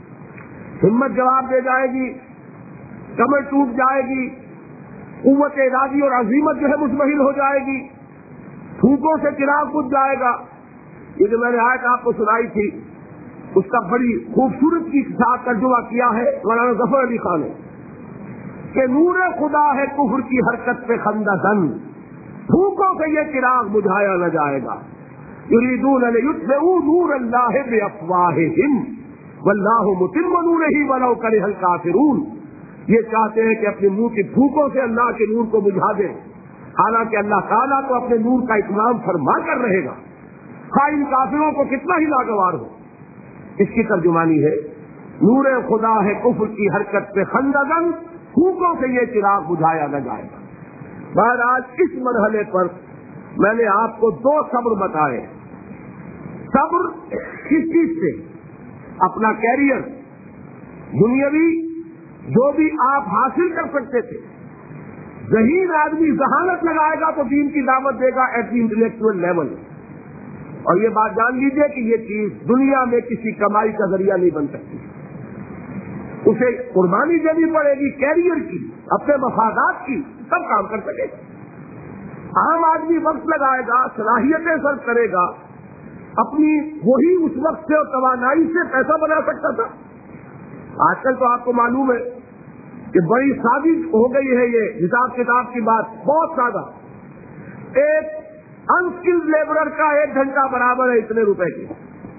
[SPEAKER 1] ہمت جواب دے جائے گی، کمر ٹوٹ جائے گی، قوت ارادی اور عزیمت جو ہے مشمحل ہو جائے گی، پھونکوں سے چراغ بجھ جائے گا۔ یہ جو میں نے آیت آپ کو سنائی تھی اس کا بڑی خوبصورت کی ساتھ ترجمہ کیا ہے مولانا ظفر علی خان نے کہ نور خدا ہے کفر کی حرکت پہ خندہ دن، پھونکوں سے یہ چراغ بجھایا نہ جائے گا۔ یریدون لیطفئوا نور اللہ بافواہہم واللہ متم نورہ ولو کرہ الکافرون، یہ چاہتے ہیں کہ اپنے منہ کی پھونکوں سے اللہ کے نور کو بجھا دیں، حالانکہ اللہ تعالیٰ تو اپنے نور کا اتمام فرما کر رہے گا، خواہ ان کافروں کو کتنا ہی ناگوار ہو۔ اس کی ترجمانی ہے نور خدا ہے کفر کی حرکت پہ خندقن، پھونکوں سے یہ چراغ بجھایا نہ جائے گا۔ بہرحال اس مرحلے پر میں نے آپ کو دو صبر بتائے۔ صبر کس چیز سے؟ اپنا کیریئر دنیاوی جو بھی آپ حاصل کر سکتے تھے، ذہین آدمی ذہانت لگائے گا تو دین کی دعوت دے گا ایٹ دی انٹلیکچوئل لیول، اور یہ بات جان لیجئے کہ یہ چیز دنیا میں کسی کمائی کا ذریعہ نہیں بن سکتی، اسے قربانی دینی پڑے گی، کیریئر کی، اپنے مفادات کی، سب کام کر سکے گا۔ عام آدمی وقت لگائے گا، صلاحیتیں صرف کرے گا، اپنی وہی اس وقت سے اور توانائی سے پیسہ بنا سکتا تھا۔ آج کل تو آپ کو معلوم ہے کہ بڑی سادی ہو گئی ہے یہ حساب کتاب کی بات، بہت سادہ۔ ایک انسکلڈ لیبرر کا ایک گھنٹہ برابر ہے اتنے روپے کے،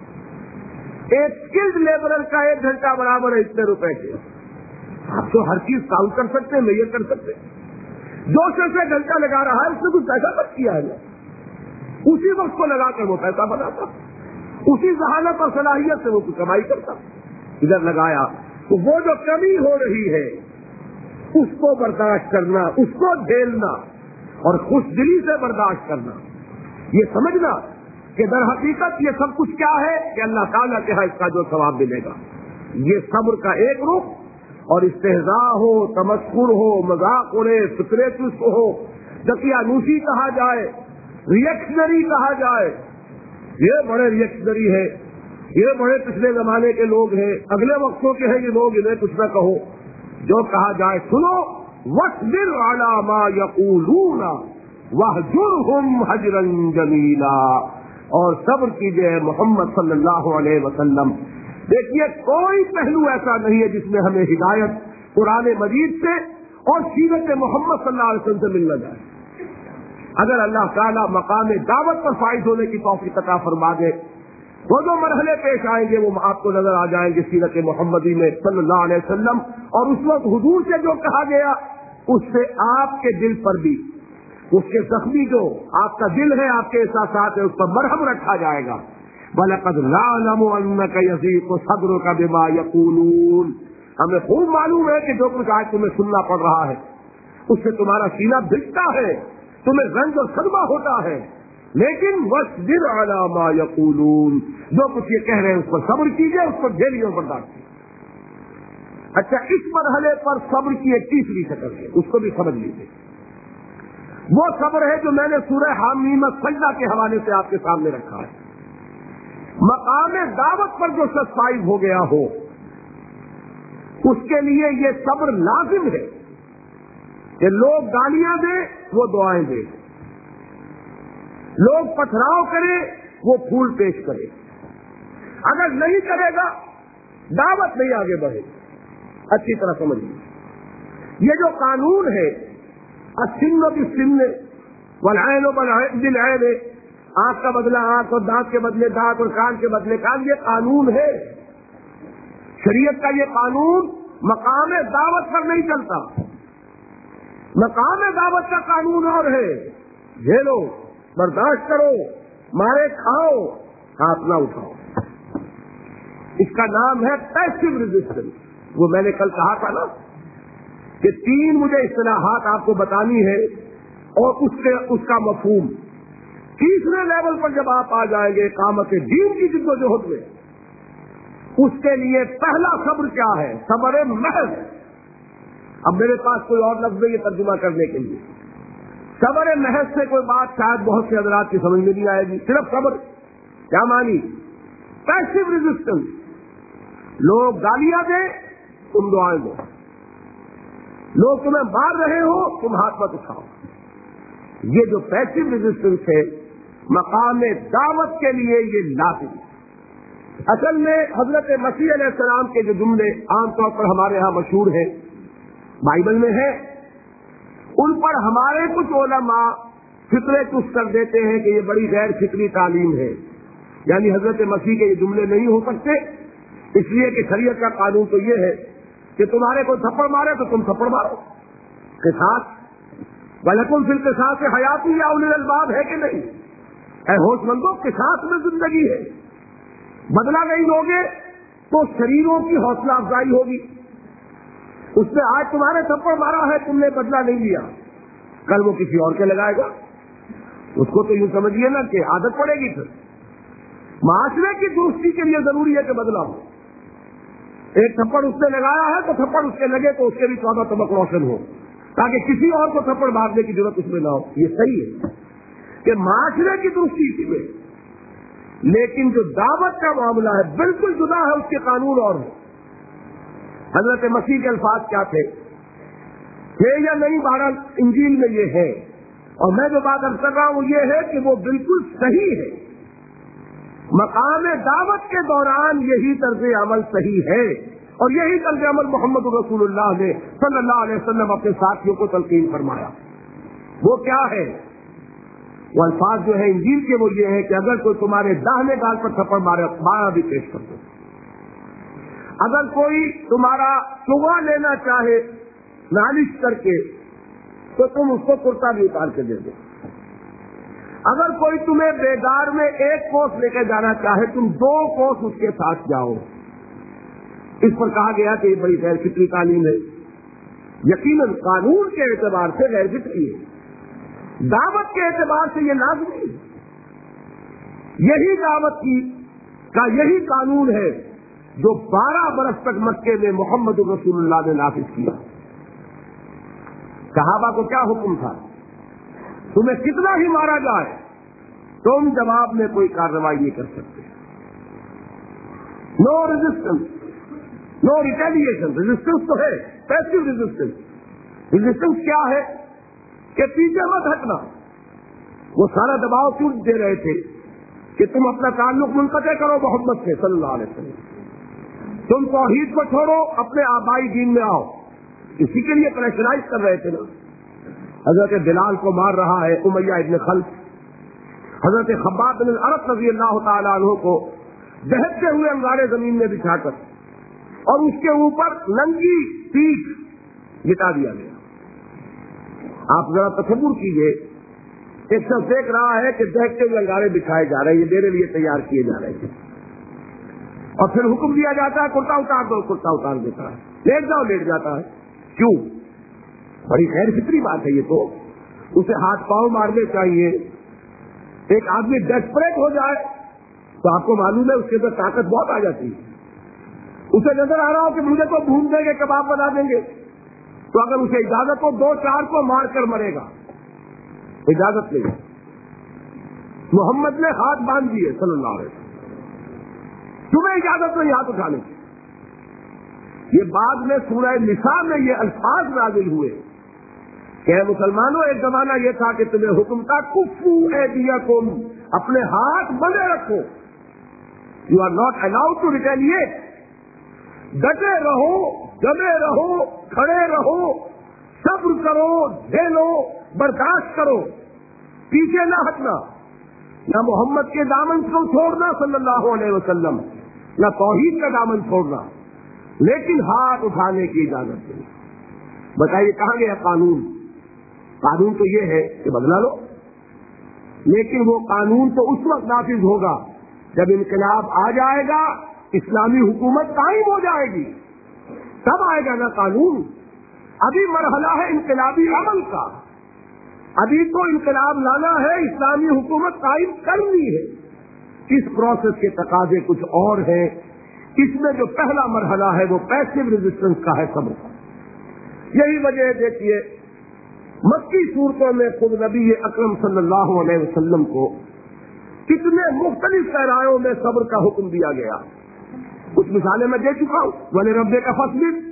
[SPEAKER 1] ایک اسکلڈ لیبرر کا ایک گھنٹہ برابر ہے اتنے روپے کے۔ آپ تو ہر چیز کاؤنٹ کر سکتے ہیں، میجر کر سکتے ہیں۔ جو شخص سے گھنٹہ لگا رہا ہے اس نے کچھ پیسہ خرچ کیا ہے، اسی وقت کو لگا کر وہ پیسہ بناتا، اسی ذہانت اور صلاحیت سے وہ کچھ کمائی کرتا۔ ادھر لگایا تو وہ جو کمی ہو رہی ہے اس کو برداشت کرنا، اس کو جھیلنا اور خوش دلی سے برداشت کرنا، یہ سمجھنا کہ در حقیقت یہ سب کچھ کیا ہے کہ اللہ تعالیٰ کے ہاں اس کا جو ثواب ملے گا۔ یہ صبر کا ایک رخ، اور استہزاء ہو، تمسخر ہو، مذاق اڑے، فطرے چست ہو، دقیانوسی کہا جائے، ریئیکشنری کہا جائے، یہ بڑے ریئیکشنری ہے، یہ بڑے پچھلے زمانے کے لوگ ہیں، اگلے وقتوں کے ہیں یہ لوگ، انہیں کچھ نہ کہو، جو کہا جائے سنو۔ وَاصْبِرْ عَلَىٰ مَا يَقُولُونَ وَاهْجُرْهُمْ هَجْرًا جَمِيلًا، اور صبر کیجئے محمد صلی اللہ علیہ وسلم۔ دیکھیے کوئی پہلو ایسا نہیں ہے جس میں ہمیں ہدایت قرآن مجید سے اور سیرت محمد صلی اللہ علیہ وسلم سے مل نہ جائے۔ اگر اللہ تعالیٰ مقام دعوت پر فائز ہونے کی توفیق عطا فرما دے، وہ جو مرحلے پیش آئیں گے وہ آپ کو نظر آ جائیں گے سیرت محمدی میں صلی اللہ علیہ وسلم، اور اس وقت حضور سے جو کہا گیا اس سے آپ کے دل پر بھی، اس کے زخمی جو آپ کا دل ہے، آپ کے احساسات ہیں، اس پر مرہم رکھا جائے گا۔ وَلَقَدْ نَعْلَمُ أَنَّكَ يَضِيقُ صَدْرُكَ بِمَا يَقُولُونَ، ہمیں خوب معلوم ہے کہ جو کچھ آج تمہیں سننا پڑ رہا ہے اس سے تمہارا سینہ بھجتا ہے، تمہیں رنج اور صدمہ ہوتا ہے، لیکن وَاصْبِرْ عَلَىٰ مَا يَقُولُونَ، جو کچھ یہ کہہ رہے ہیں اس پر صبر کیجئے، اس پر جھیلیے اور برداشت کیجئے۔ اچھا، اس مرحلے پر صبر کی ایک تیسری شکل ہے، اس کو بھی سمجھ لیجیے۔ وہ صبر ہے جو میں نے سورہ حامیم السجدہ کے حوالے سے آپ کے سامنے رکھا ہے۔ مقام دعوت پر جو شخص فائز ہو گیا ہو اس کے لیے یہ صبر لازم ہے کہ لوگ گالیاں دیں وہ دعائیں دیں، لوگ پتھراؤ کرے وہ پھول پیش کرے، اگر نہیں کرے گا دعوت نہیں آگے بڑھے۔ اچھی طرح سمجھیے، یہ جو قانون ہے السن بالسن والعین بالعین، آنکھ کا بدلہ آنکھ اور دانت کے بدلے دانت اور کان کے بدلے کان، یہ قانون ہے شریعت کا۔ یہ قانون مقام دعوت پر نہیں چلتا، مقام دعوت کا قانون اور ہے، جھیلو، برداشت کرو، مارے کھاؤ، ہاتھ نہ اٹھاؤ۔ اس کا نام ہے پیسو ریزسٹنس۔ وہ میں نے کل کہا تھا نا کہ تین مجھے اصطلاحات آپ کو بتانی ہے اور اس کے اس کا مفہوم۔ تیسرے لیول پر جب آپ آ جائیں گے اقامت دین کی جدوجہد میں، اس کے لیے پہلا صبر کیا ہے؟ صبر محض۔ اب میرے پاس کوئی اور لفظ نہیں ہے ترجمہ کرنے کے لیے۔ صبر محض سے کوئی بات شاید بہت سے حضرات کی سمجھ میں نہیں آئے گی۔ صرف صبر کیا مانی؟ Passive resistance. لوگ گالیاں دیں تم دعائیں دو، لوگ تمہیں مار رہے ہو تم ہاتھ مت اٹھاؤ۔ یہ جو پیسو ریزسٹنس ہے مقام دعوت کے لیے یہ لازم ہے۔ اصل میں حضرت مسیح علیہ السلام کے جو جملے عام طور پر ہمارے ہاں مشہور ہیں، بائبل میں ہے، ان پر ہمارے کچھ علماء فطرے چست کر دیتے ہیں کہ یہ بڑی غیر فطری تعلیم ہے، یعنی حضرت مسیح کے یہ جملے نہیں ہو سکتے، اس لیے کہ شریعت کا قانون تو یہ ہے کہ تمہارے کو تھپڑ مارے تو تم تھپڑ مارو۔ قصاص وَلَكُمْ فِي الْقِصَاصِ حَيَاةٌ يَا أُولِي الْأَلْبَابِ ہے کہ نہیں؟ اے ہوش مندو، قصاص میں زندگی ہے، بدلہ نہیں لوگے تو شریروں کی حوصلہ افزائی ہوگی۔ اس نے آج تمہارے تھپڑ مارا ہے، تم نے بدلہ نہیں لیا، کل وہ کسی اور کے لگائے گا، اس کو تو یوں سمجھیے نا کہ عادت پڑے گی۔ پھر معاشرے کی درستی کے لیے ضروری ہے کہ بدلہ ہو۔ ایک تھپڑ اس نے لگایا ہے تو تھپڑ اس کے لگے تو اس کے بھی چودہ طبق روشن ہو، تاکہ کسی اور کو تھپڑ مارنے کی ضرورت اس میں نہ ہو۔ یہ صحیح ہے کہ معاشرے کی درستی اسی میں لیکن جو دعوت کا معاملہ ہے بالکل جدا ہے، اس کے قانون اور ہیں۔ حضرت مسیح کے الفاظ کیا تھے تھے یا نہیں، بہرحال انجیل میں یہ ہے، اور میں جو بات کر رہا ہوں یہ ہے کہ وہ بالکل صحیح ہے۔ مقام دعوت کے دوران یہی طرز عمل صحیح ہے، اور یہی طرز عمل محمد رسول اللہ نے صلی اللہ علیہ وسلم اپنے ساتھیوں کو تلقین فرمایا۔ وہ کیا ہے؟ وہ الفاظ جو ہے انجیل کے وہ یہ ہے کہ اگر کوئی تمہارے داہنے گال پر تھپڑ مارے بایاں بھی پیش کر دو، اگر کوئی تمہارا چغا لینا چاہے نالش کر کے تو تم اس کو کرتا بھی اتار کے دے دو، اگر کوئی تمہیں بیدار میں ایک کوس لے کے جانا چاہے تم دو کوس اس کے ساتھ جاؤ۔ اس پر کہا گیا کہ یہ بڑی غیر فطری تعلیم ہے۔ یقیناً قانون کے اعتبار سے غیر فطری ہے، دعوت کے اعتبار سے یہ لازمی ہے۔ یہی دعوت کی کا یہی قانون ہے جو بارہ برس تک مکے میں محمد رسول اللہ نے نافذ کیا۔ صحابہ کو کیا حکم تھا؟ تمہیں کتنا ہی مارا جائے تم جواب میں کوئی کارروائی نہیں کر سکتے۔ No resistance, no retaliation. Resistance تو ہے، پیسو ریزسٹنس۔ ریزسٹنس کیا ہے؟ کہ پیچھے مت ہٹنا۔ وہ سارا دباؤ کیوں دے رہے تھے کہ تم اپنا تعلق منقطع کرو محمد سے صلی اللہ علیہ وسلم، تم توحید کو چھوڑو، اپنے آبائی دین میں آؤ۔ اسی کے لیے پریشرائز کر رہے تھے نا۔ حضرت بلال کو مار رہا ہے امیہ ابن خلف، حضرت خباب بن الارت رضی اللہ تعالیٰ عنہ کو دہتے ہوئے انگارے زمین میں بچھا کر اور اس کے اوپر ننگی پیٹھ لٹا دیا گیا۔ آپ ذرا تصور کیجئے، ایک شخص دیکھ رہا ہے کہ دہتے ہوئے انگارے بچھائے جا رہے ہیں، یہ میرے لیے تیار کیے جا رہے ہیں، اور پھر حکم دیا جاتا ہے کرتا اتار دو، کرتا اتار دیتا ہے، لیٹ جاؤ، لیٹ جاتا ہے۔ کیوں؟ بڑی غیر فطری بات ہے یہ تو۔ اسے ہاتھ پاؤں مارنے چاہیے۔ ایک آدمی ڈیسپریٹ ہو جائے تو آپ کو معلوم ہے اس کے اندر طاقت بہت آ جاتی ہے۔ اسے نظر آ رہا ہو کہ مجھے تو بھون دیں گے، کباب بنا دیں گے، تو اگر اسے اجازت ہو دو چار کو مار کر مرے گا، اجازت نہیں۔ محمد نے ہاتھ باندھ دیے صلی اللہ علیہ وسلم، تمہیں اجازت نہیں ہاتھ اٹھانے کی۔ یہ بعد میں سورہ نساء میں یہ الفاظ نازل ہوئے کہ مسلمانوں ایک زمانہ یہ تھا کہ تمہیں حکم تھا کفو ایدیکم، اپنے ہاتھ بندے رکھو، you are not allowed to retaliate, ڈٹے رہو، جمے رہو، کھڑے رہو، صبر کرو، جھیلو، برداشت کرو، پیچھے نہ ہٹنا، نہ محمد کے دامن کو چھوڑنا صلی اللہ علیہ وسلم، نہ توحید کا دامن چھوڑنا، لیکن ہاتھ اٹھانے کی اجازت نہیں۔ بتائیے کہاں گیا قانون؟ قانون تو یہ ہے کہ بدلا لو، لیکن وہ قانون تو اس وقت نافذ ہوگا جب انقلاب آ جائے گا، اسلامی حکومت قائم ہو جائے گی، تب آئے گا نا قانون۔ ابھی مرحلہ ہے انقلابی عمل کا، ابھی تو انقلاب لانا ہے، اسلامی حکومت قائم کرنی ہے۔ اس پروسیس کے تقاضے کچھ اور ہیں۔ اس میں جو پہلا مرحلہ ہے وہ پیسو ریزسٹنس کا ہے، صبر کا۔ یہی وجہ ہے، دیکھیے مکی صورتوں میں خود نبی اکرم صلی اللہ علیہ وسلم کو کتنے مختلف صحرائوں میں صبر کا حکم دیا گیا۔ کچھ مثالیں میں دے چکا ہوں، وَلِرَبِّكَ فَاصْبِرْ،